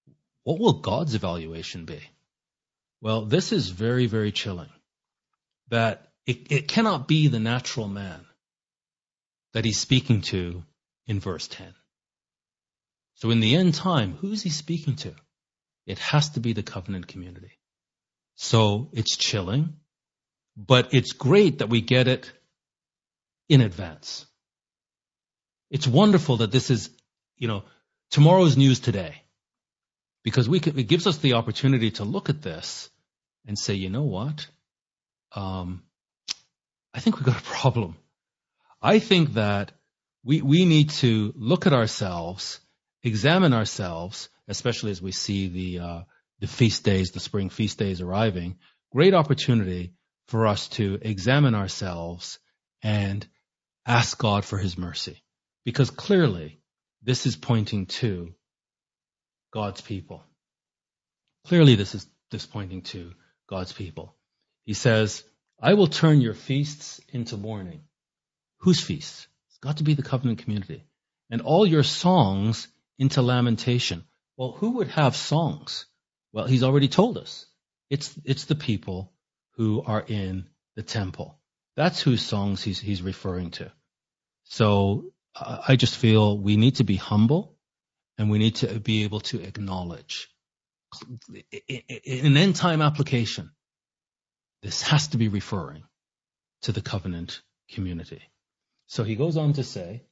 Speaker 1: What will God's evaluation be? Well, this is very, very chilling, that it, it cannot be the natural man that he's speaking to in verse ten. So in the end time, who is he speaking to? It has to be the covenant community. So it's chilling, but it's great that we get it in advance. It's wonderful that this is, you know, tomorrow's news today, because we can, it gives us the opportunity to look at this and say, you know what? Um, I think we've got a problem. I think that we we need to look at ourselves, examine ourselves, especially as we see the uh, the feast days, the spring feast days arriving. Great opportunity for us to examine ourselves and ask God for his mercy. Because clearly, this is pointing to God's people. Clearly, this is this pointing to God's people. He says, I will turn your feasts into mourning. Whose feasts? It's got to be the covenant community. And all your songs into lamentation. Well, who would have songs? Well, he's already told us. It's it's the people who are in the temple. That's whose songs he's he's referring to. So uh, I just feel we need to be humble, and we need to be able to acknowledge in an end time application. This has to be referring to the covenant community. So he goes on to say,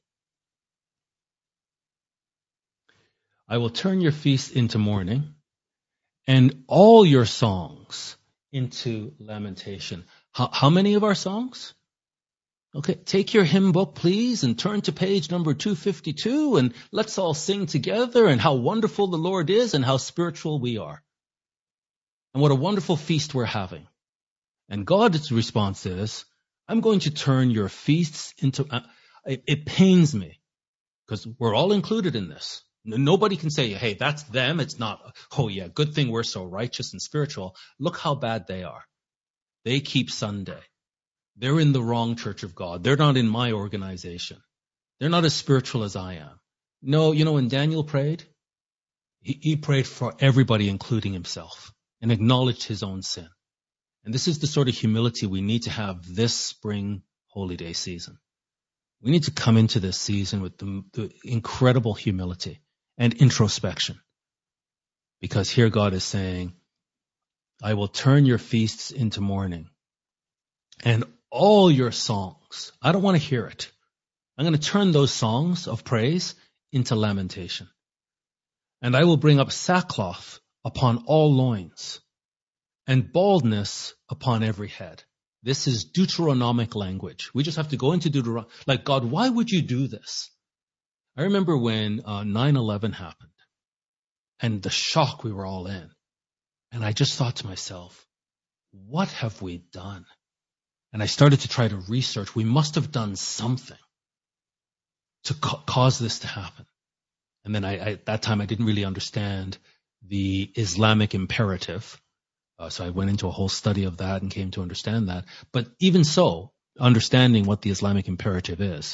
Speaker 1: I will turn your feasts into mourning and all your songs into lamentation. How, how many of our songs? Okay, take your hymn book, please, and turn to page number two fifty-two, and let's all sing together and how wonderful the Lord is and how spiritual we are. And what a wonderful feast we're having. And God's response is, I'm going to turn your feasts into... Uh, it, it pains me, because we're all included in this. Nobody can say, hey, that's them. It's not, oh yeah, good thing we're so righteous and spiritual. Look how bad they are. They keep Sunday. They're in the wrong church of God. They're not in my organization. They're not as spiritual as I am. No, you know, when Daniel prayed, he, he prayed for everybody, including himself, and acknowledged his own sin. And this is the sort of humility we need to have this spring Holy Day season. We need to come into this season with the, the incredible humility and introspection. Because here God is saying, I will turn your feasts into mourning and all your songs. I don't want to hear it. I'm going to turn those songs of praise into lamentation. And I will bring up sackcloth upon all loins and baldness upon every head. This is Deuteronomic language. We just have to go into Deuteronomy. Like, God, why would you do this? I remember when uh, nine eleven happened and the shock we were all in. And I just thought to myself, what have we done? And I started to try to research. We must have done something to ca- cause this to happen. And then I, I, at that time, I didn't really understand the Islamic imperative. Uh, so I went into a whole study of that and came to understand that. But even so, understanding what the Islamic imperative is,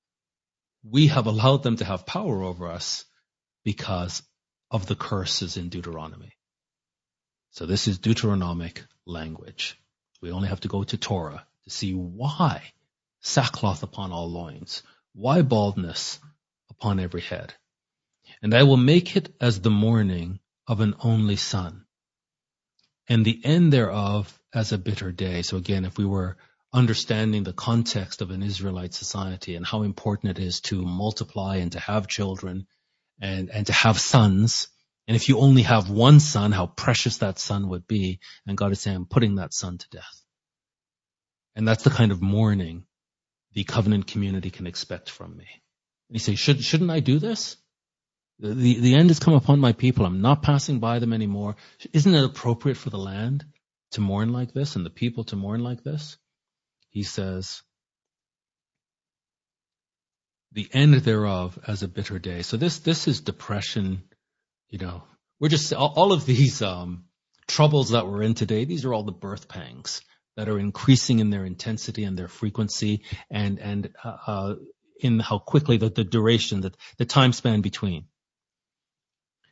Speaker 1: we have allowed them to have power over us because of the curses in Deuteronomy. So this is Deuteronomic language. We only have to go to Torah to see why sackcloth upon all loins, why baldness upon every head. And I will make it as the mourning of an only son, and the end thereof as a bitter day. So again, if we were understanding the context of an Israelite society and how important it is to multiply and to have children and, and to have sons, and if you only have one son, how precious that son would be. And God is saying, I'm putting that son to death. And that's the kind of mourning the covenant community can expect from me. And you say, Should, shouldn't I do this? The, the, the end has come upon my people. I'm not passing by them anymore. Isn't it appropriate for the land to mourn like this and the people to mourn like this? He says, the end thereof as a bitter day. So this, this is depression. You know, we're just, all of these um, troubles that we're in today, these are all the birth pangs that are increasing in their intensity and their frequency and, and uh, uh, in how quickly the, the duration, the, the time span between.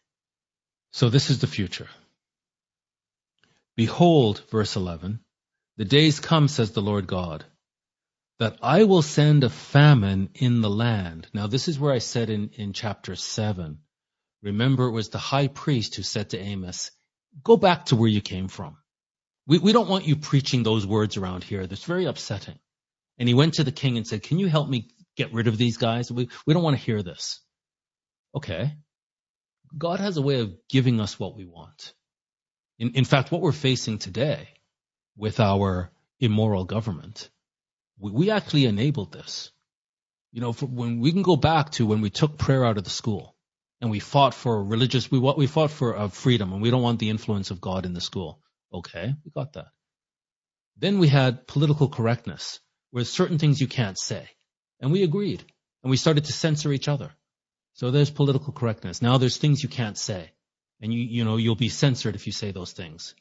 Speaker 1: So this is the future. Behold, verse eleven, the days come, says the Lord God, that I will send a famine in the land. Now, this is where I said in, in chapter seven, remember it was the high priest who said to Amos, go back to where you came from. We, we don't want you preaching those words around here. That's very upsetting. And he went to the king and said, can you help me get rid of these guys? We, we don't want to hear this. Okay. God has a way of giving us what we want. In, in fact, what we're facing today with our immoral government, we, we actually enabled this. You know, for, when we can go back to when we took prayer out of the school and we fought for religious, we, we fought for uh, freedom, and we don't want the influence of God in the school. Okay, we got that. Then we had political correctness, where certain things you can't say. And we agreed. And we started to censor each other. So there's political correctness. Now there's things you can't say. And you, you know, you'll be censored if you say those things.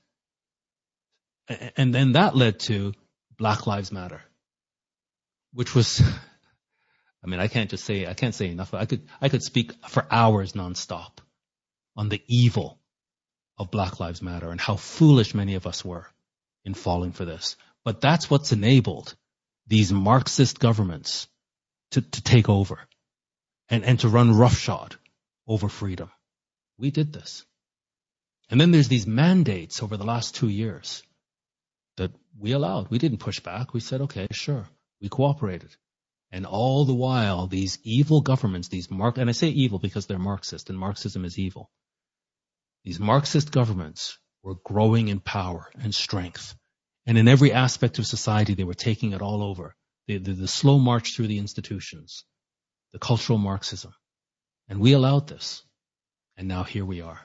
Speaker 1: And then that led to Black Lives Matter, which was, I mean, I can't just say, I can't say enough. I could, I could speak for hours nonstop on the evil of Black Lives Matter and how foolish many of us were in falling for this. But that's what's enabled these Marxist governments to, to take over and, and to run roughshod over freedom. We did this. And then there's these mandates over the last two years that we allowed. We didn't push back. We said, okay, sure. We cooperated. And all the while, these evil governments, these Mark, and I say evil because they're Marxist, and Marxism is evil. These Marxist governments were growing in power and strength. And in every aspect of society, they were taking it all over. The, the, the slow march through the institutions, the cultural Marxism. And we allowed this. And now here we are.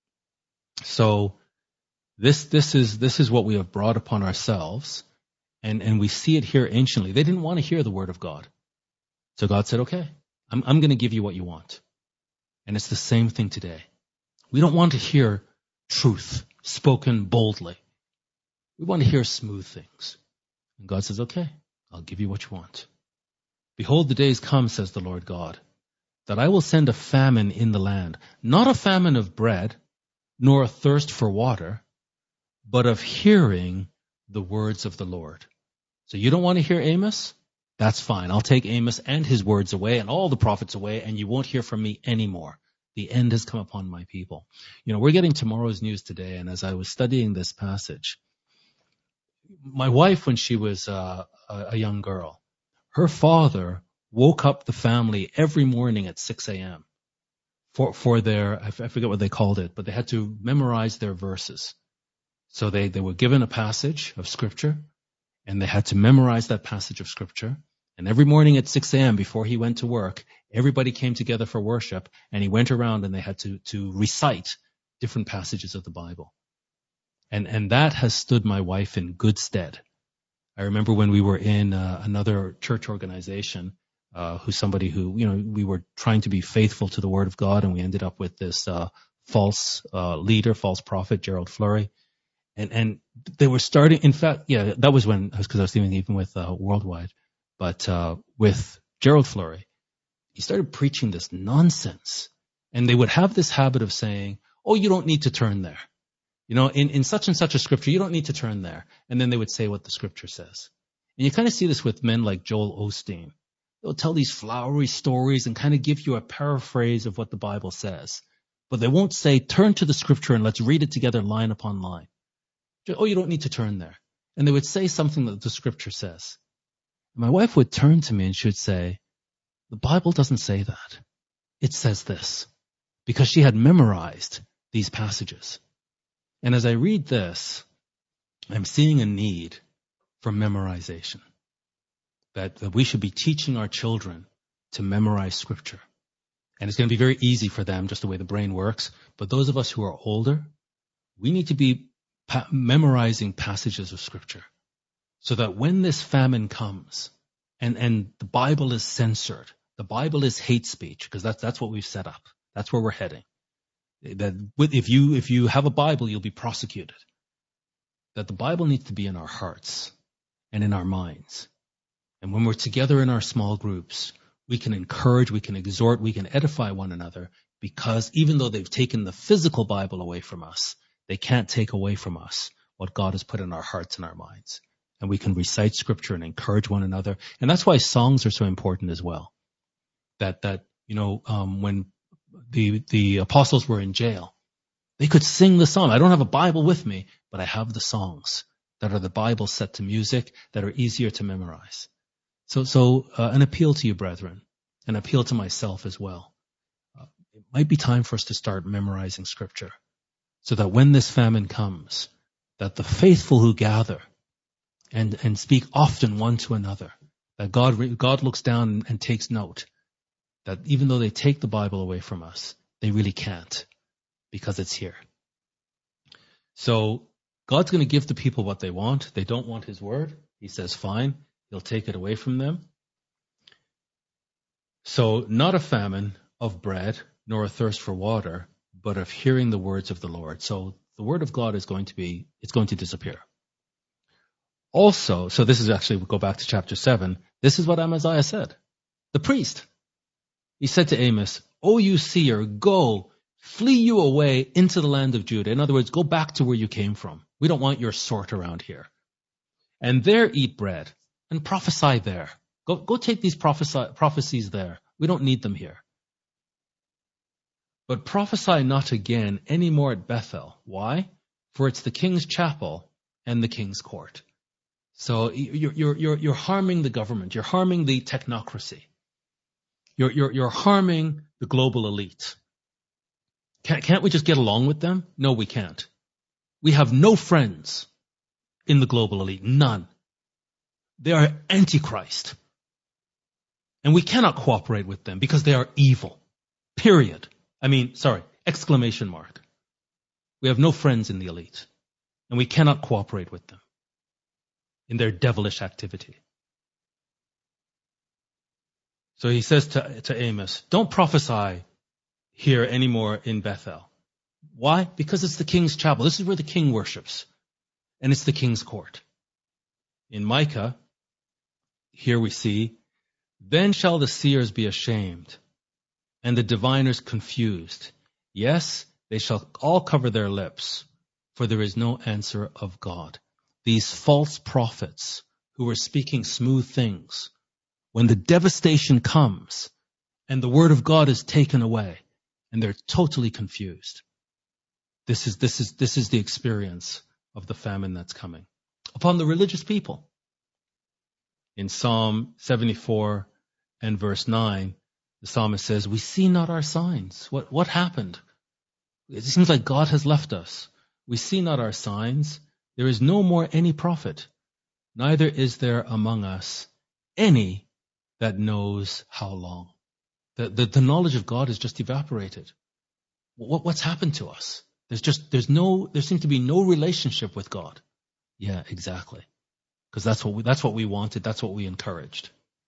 Speaker 1: So this, this is, this is what we have brought upon ourselves. And, and we see it here anciently. They didn't want to hear the word of God. So God said, okay, I'm, I'm going to give you what you want. And it's the same thing today. We don't want to hear truth spoken boldly. We want to hear smooth things. And God says, okay, I'll give you what you want. Behold, the days come, says the Lord God, that I will send a famine in the land, not a famine of bread, nor a thirst for water, but of hearing the words of the Lord. So you don't want to hear Amos? That's fine. I'll take Amos and his words away and all the prophets away, and you won't hear from me anymore. The end has come upon my people. You know, we're getting tomorrow's news today, and as I was studying this passage, my wife, when she was uh, a, a young girl, her father woke up the family every morning at six a.m. for for their, I forget what they called it, but they had to memorize their verses. So they, they were given a passage of Scripture, and they had to memorize that passage of Scripture. And every morning at six a.m. before he went to work, everybody came together for worship, and he went around and they had to, to recite different passages of the Bible. And, and that has stood my wife in good stead. I remember when we were in uh, another church organization, uh, who's somebody who, you know, we were trying to be faithful to the Word of God, and we ended up with this uh, false uh, leader, false prophet, Gerald Flurry. And, and they were starting, in fact, yeah, that was when, because I was dealing even with uh, Worldwide. But uh, with Gerald Flurry, he started preaching this nonsense. And they would have this habit of saying, oh, you don't need to turn there. You know, in, in such and such a scripture, you don't need to turn there. And then they would say what the scripture says. And you kind of see this with men like Joel Osteen. They'll tell these flowery stories and kind of give you a paraphrase of what the Bible says. But they won't say, turn to the scripture and let's read it together line upon line. Oh, you don't need to turn there. And they would say something that the scripture says. My wife would turn to me and she would say, the Bible doesn't say that. It says this. Because she had memorized these passages. And as I read this, I'm seeing a need for memorization. That, that we should be teaching our children to memorize Scripture. And it's going to be very easy for them, just the way the brain works. But those of us who are older, we need to be pa- memorizing passages of Scripture. So that when this famine comes, and, and the Bible is censored, the Bible is hate speech, because that's, that's what we've set up. That's where we're heading. That if you, if you have a Bible, you'll be prosecuted. That the Bible needs to be in our hearts and in our minds. And when we're together in our small groups, we can encourage, we can exhort, we can edify one another, because even though they've taken the physical Bible away from us, they can't take away from us what God has put in our hearts and our minds. and we can recite scripture and encourage one another. And that's why songs are so important as well. That, that, you know, um, when the, the apostles were in jail, they could sing the song. I don't have a Bible with me, but I have the songs that are the Bible set to music that are easier to memorize. So, so, uh, an appeal to you, brethren, an appeal to myself as well. Uh, it might be time for us to start memorizing scripture so that when this famine comes, that the faithful who gather and, and speak often one to another, that God, God looks down and takes note that even though they take the Bible away from us, they really can't because it's here. So God's going to give the people what they want. They don't want his word. He says, fine, he'll take it away from them. So not a famine of bread, nor a thirst for water, but of hearing the words of the Lord. So the word of God is going to be, it's going to disappear. Also, so this is actually, we'll go back to chapter seven. This is what Amaziah said. The priest. He said to Amos, O you seer, go, flee you away into the land of Judah. In other words, go back to where you came from. We don't want your sort around here. And there eat bread and prophesy there. Go, go take these prophesy, prophecies there. We don't need them here. But prophesy not again any more at Bethel. Why? For it's the king's chapel and the king's court. So you're, you're, you're, you're harming the government. You're harming the technocracy. You're, you're, you're harming the global elite. Can't, can't we just get along with them? No, we can't. We have no friends in the global elite. None. They are antichrist. And we cannot cooperate with them because they are evil. Period. I mean, sorry, exclamation mark. We have no friends in the elite, and we cannot cooperate with them in their devilish activity. So he says to, to Amos, don't prophesy here anymore in Bethel. Why? Because it's the king's chapel. This is where the king worships, and it's the king's court. In Micah, here we see, then shall the seers be ashamed, and the diviners confused. Yes, they shall all cover their lips, for there is no answer of God. These false prophets who were speaking smooth things, when the devastation comes and the word of God is taken away, and they're totally confused. This is, this is, this is the experience of the famine that's coming upon the religious people. In Psalm seventy-four and verse nine, the psalmist says, we see not our signs. What, what happened? It seems like God has left us. We see not our signs. There is no more any prophet. Neither is there among us any that knows how long. The, the, the knowledge of God is just evaporated. What, what's happened to us? There's just, there's no, there seems to be no relationship with God. Yeah, exactly. Because that's what we, that's what we wanted. That's what we encouraged.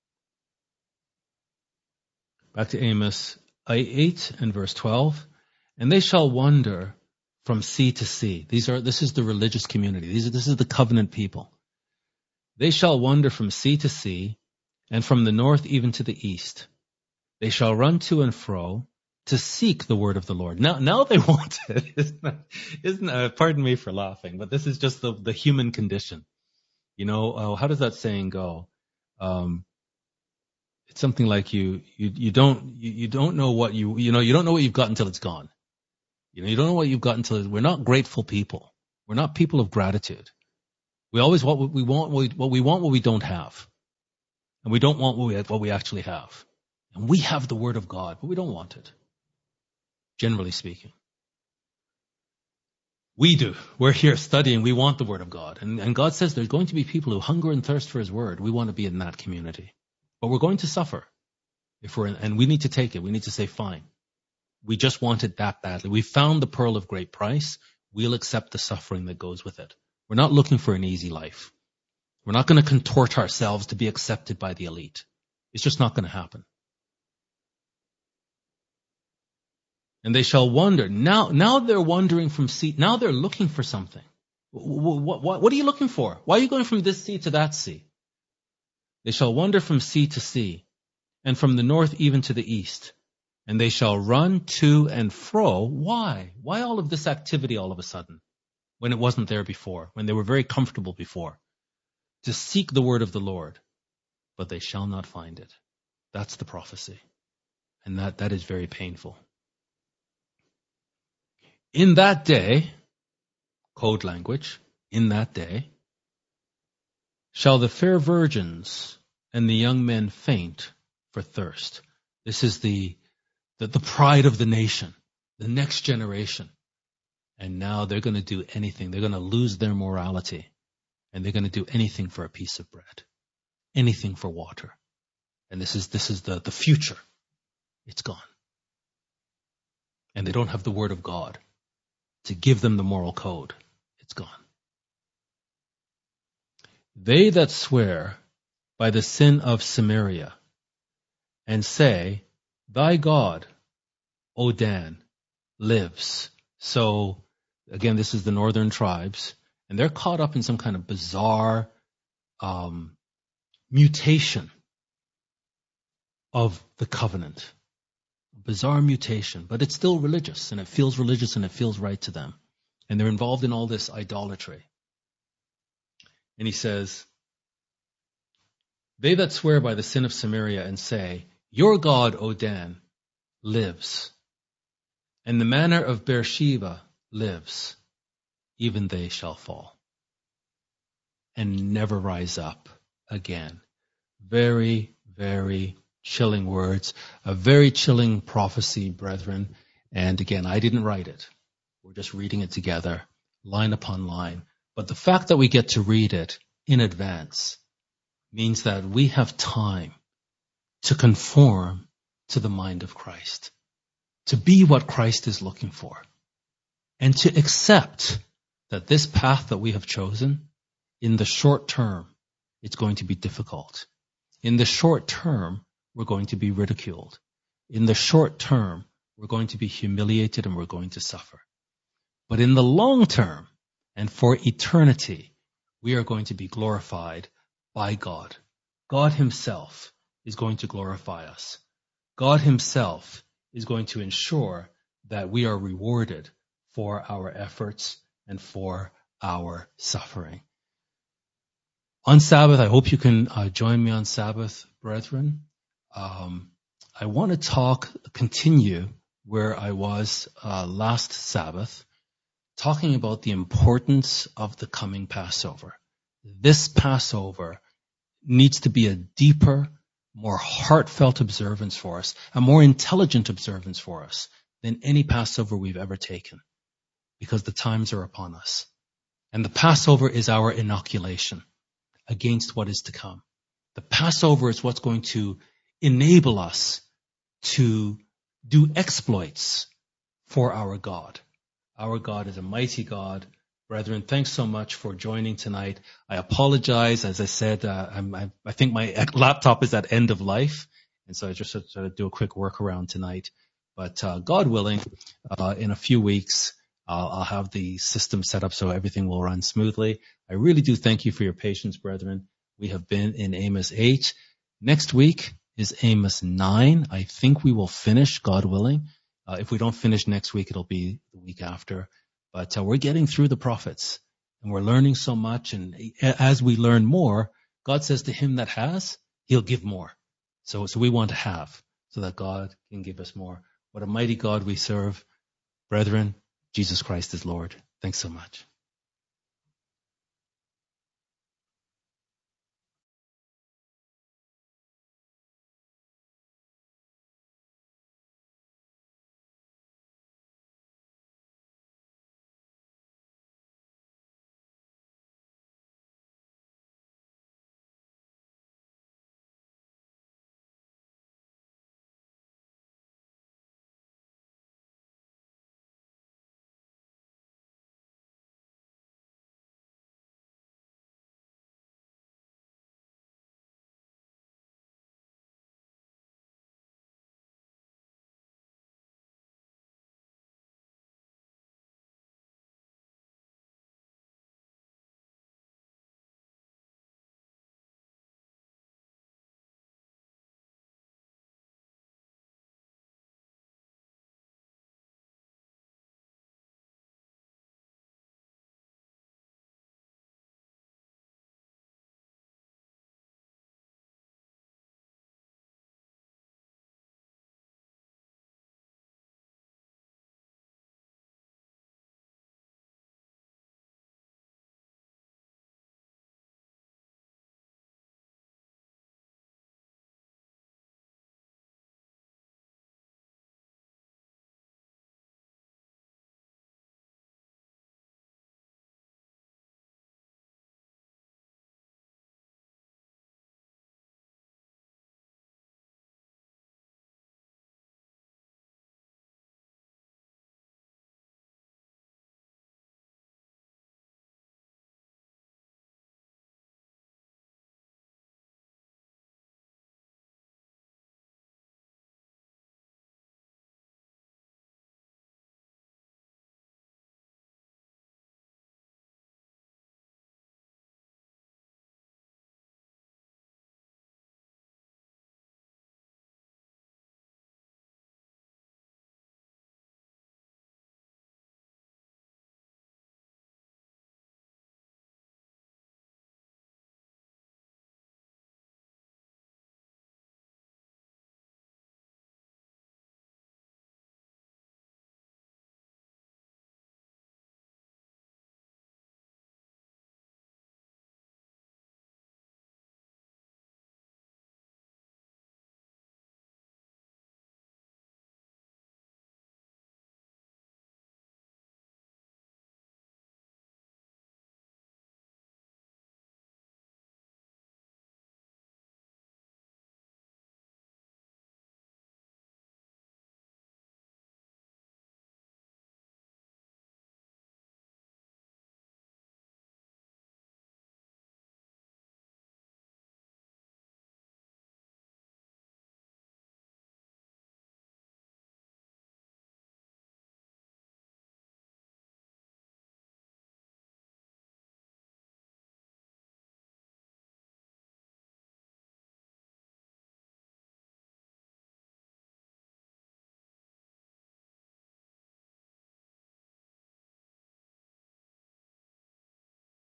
Speaker 1: Back to Amos eight and verse twelve. And they shall wander from sea to sea. These are, this is the religious community. These are, this is the covenant people. They shall wander from sea to sea, and from the north even to the east. They shall run to and fro to seek the word of the Lord. Now, now they want it. Isn't that, isn't that, pardon me for laughing, but this is just the, the human condition. You know, oh, how does that saying go? Um, it's something like you, you, you don't, you, you don't know what you, you know, you don't know what you've got until it's gone. You know, you don't know what you've got until, we're not grateful people. We're not people of gratitude. We always want what we want, what we, what we want, what we don't have. And we don't want what we, what we actually have. And we have the word of God, but we don't want it. Generally speaking. We do. We're here studying. We want the word of God. And, and God says there's going to be people who hunger and thirst for his word. We want to be in that community. But we're going to suffer. If we're in, and we need to take it. We need to say, fine. We just want it that badly. We found the pearl of great price. We'll accept the suffering that goes with it. We're not looking for an easy life. We're not going to contort ourselves to be accepted by the elite. It's just not going to happen. And they shall wander. Now, now they're wandering from sea. Now they're looking for something. What, what, what are you looking for? Why are you going from this sea to that sea? They shall wander from sea to sea, and from the north even to the east. And they shall run to and fro. Why? Why all of this activity all of a sudden? When it wasn't there before, when they were very comfortable before. to seek the word of the Lord, but they shall not find it. That's the prophecy. And that, that is very painful. In that day, code language, in that day, shall the fair virgins and the young men faint for thirst. This is the, the, the pride of the nation, the next generation. And now they're going to do anything. They're going to lose their morality. And they're going to do anything for a piece of bread. Anything for water. And this is, this is the, the future. It's gone. And they don't have the word of God to give them the moral code. It's gone. They that swear by the sin of Samaria and say, thy God, O Dan, lives. So, again, this is the northern tribes, and they're caught up in some kind of bizarre um, mutation of the covenant. Bizarre mutation, but it's still religious, and it feels religious, and it feels right to them. And they're involved in all this idolatry. And he says, they that swear by the sin of Samaria and say, your God, O Dan, lives, and the manner of Beersheba lives, even they shall fall and never rise up again. Very, very chilling words, a very chilling prophecy, brethren. And again, I didn't write it. We're just reading it together, line upon line. But the fact that we get to read it in advance means that we have time to conform to the mind of Christ, to be what Christ is looking for, and to accept that this path that we have chosen, in the short term, it's going to be difficult. In the short term, we're going to be ridiculed. In the short term, we're going to be humiliated and we're going to suffer. But in the long term, and for eternity, we are going to be glorified by God. God himself is going to glorify us. God himself is going to ensure that we are rewarded for our efforts and for our suffering. On Sabbath, I hope you can uh, join me on Sabbath, brethren. Um, I want to talk, continue where I was uh, last Sabbath, talking about the importance of the coming Passover. This Passover needs to be a deeper, more heartfelt observance for us, a more intelligent observance for us than any Passover we've ever taken, because the times are upon us. And the Passover is our inoculation against what is to come. The Passover is what's going to enable us to do exploits for our God. Our God is a mighty God. Brethren, thanks so much for joining tonight. I apologize. As I said, uh, I'm, I, I think my laptop is at end of life, and so I just sort of do a quick workaround tonight. But uh, God willing, uh, in a few weeks, uh, I'll have the system set up so everything will run smoothly. I really do thank you for your patience, brethren. We have been in Amos eight. Next week is Amos nine. I think we will finish, God willing. Uh, if we don't finish next week, it'll be the week after. But uh, we're getting through the prophets, and we're learning so much. And as we learn more, God says to him that has, he'll give more. So, so we want to have, so that God can give us more. What a mighty God we serve. Brethren, Jesus Christ is Lord. Thanks so much.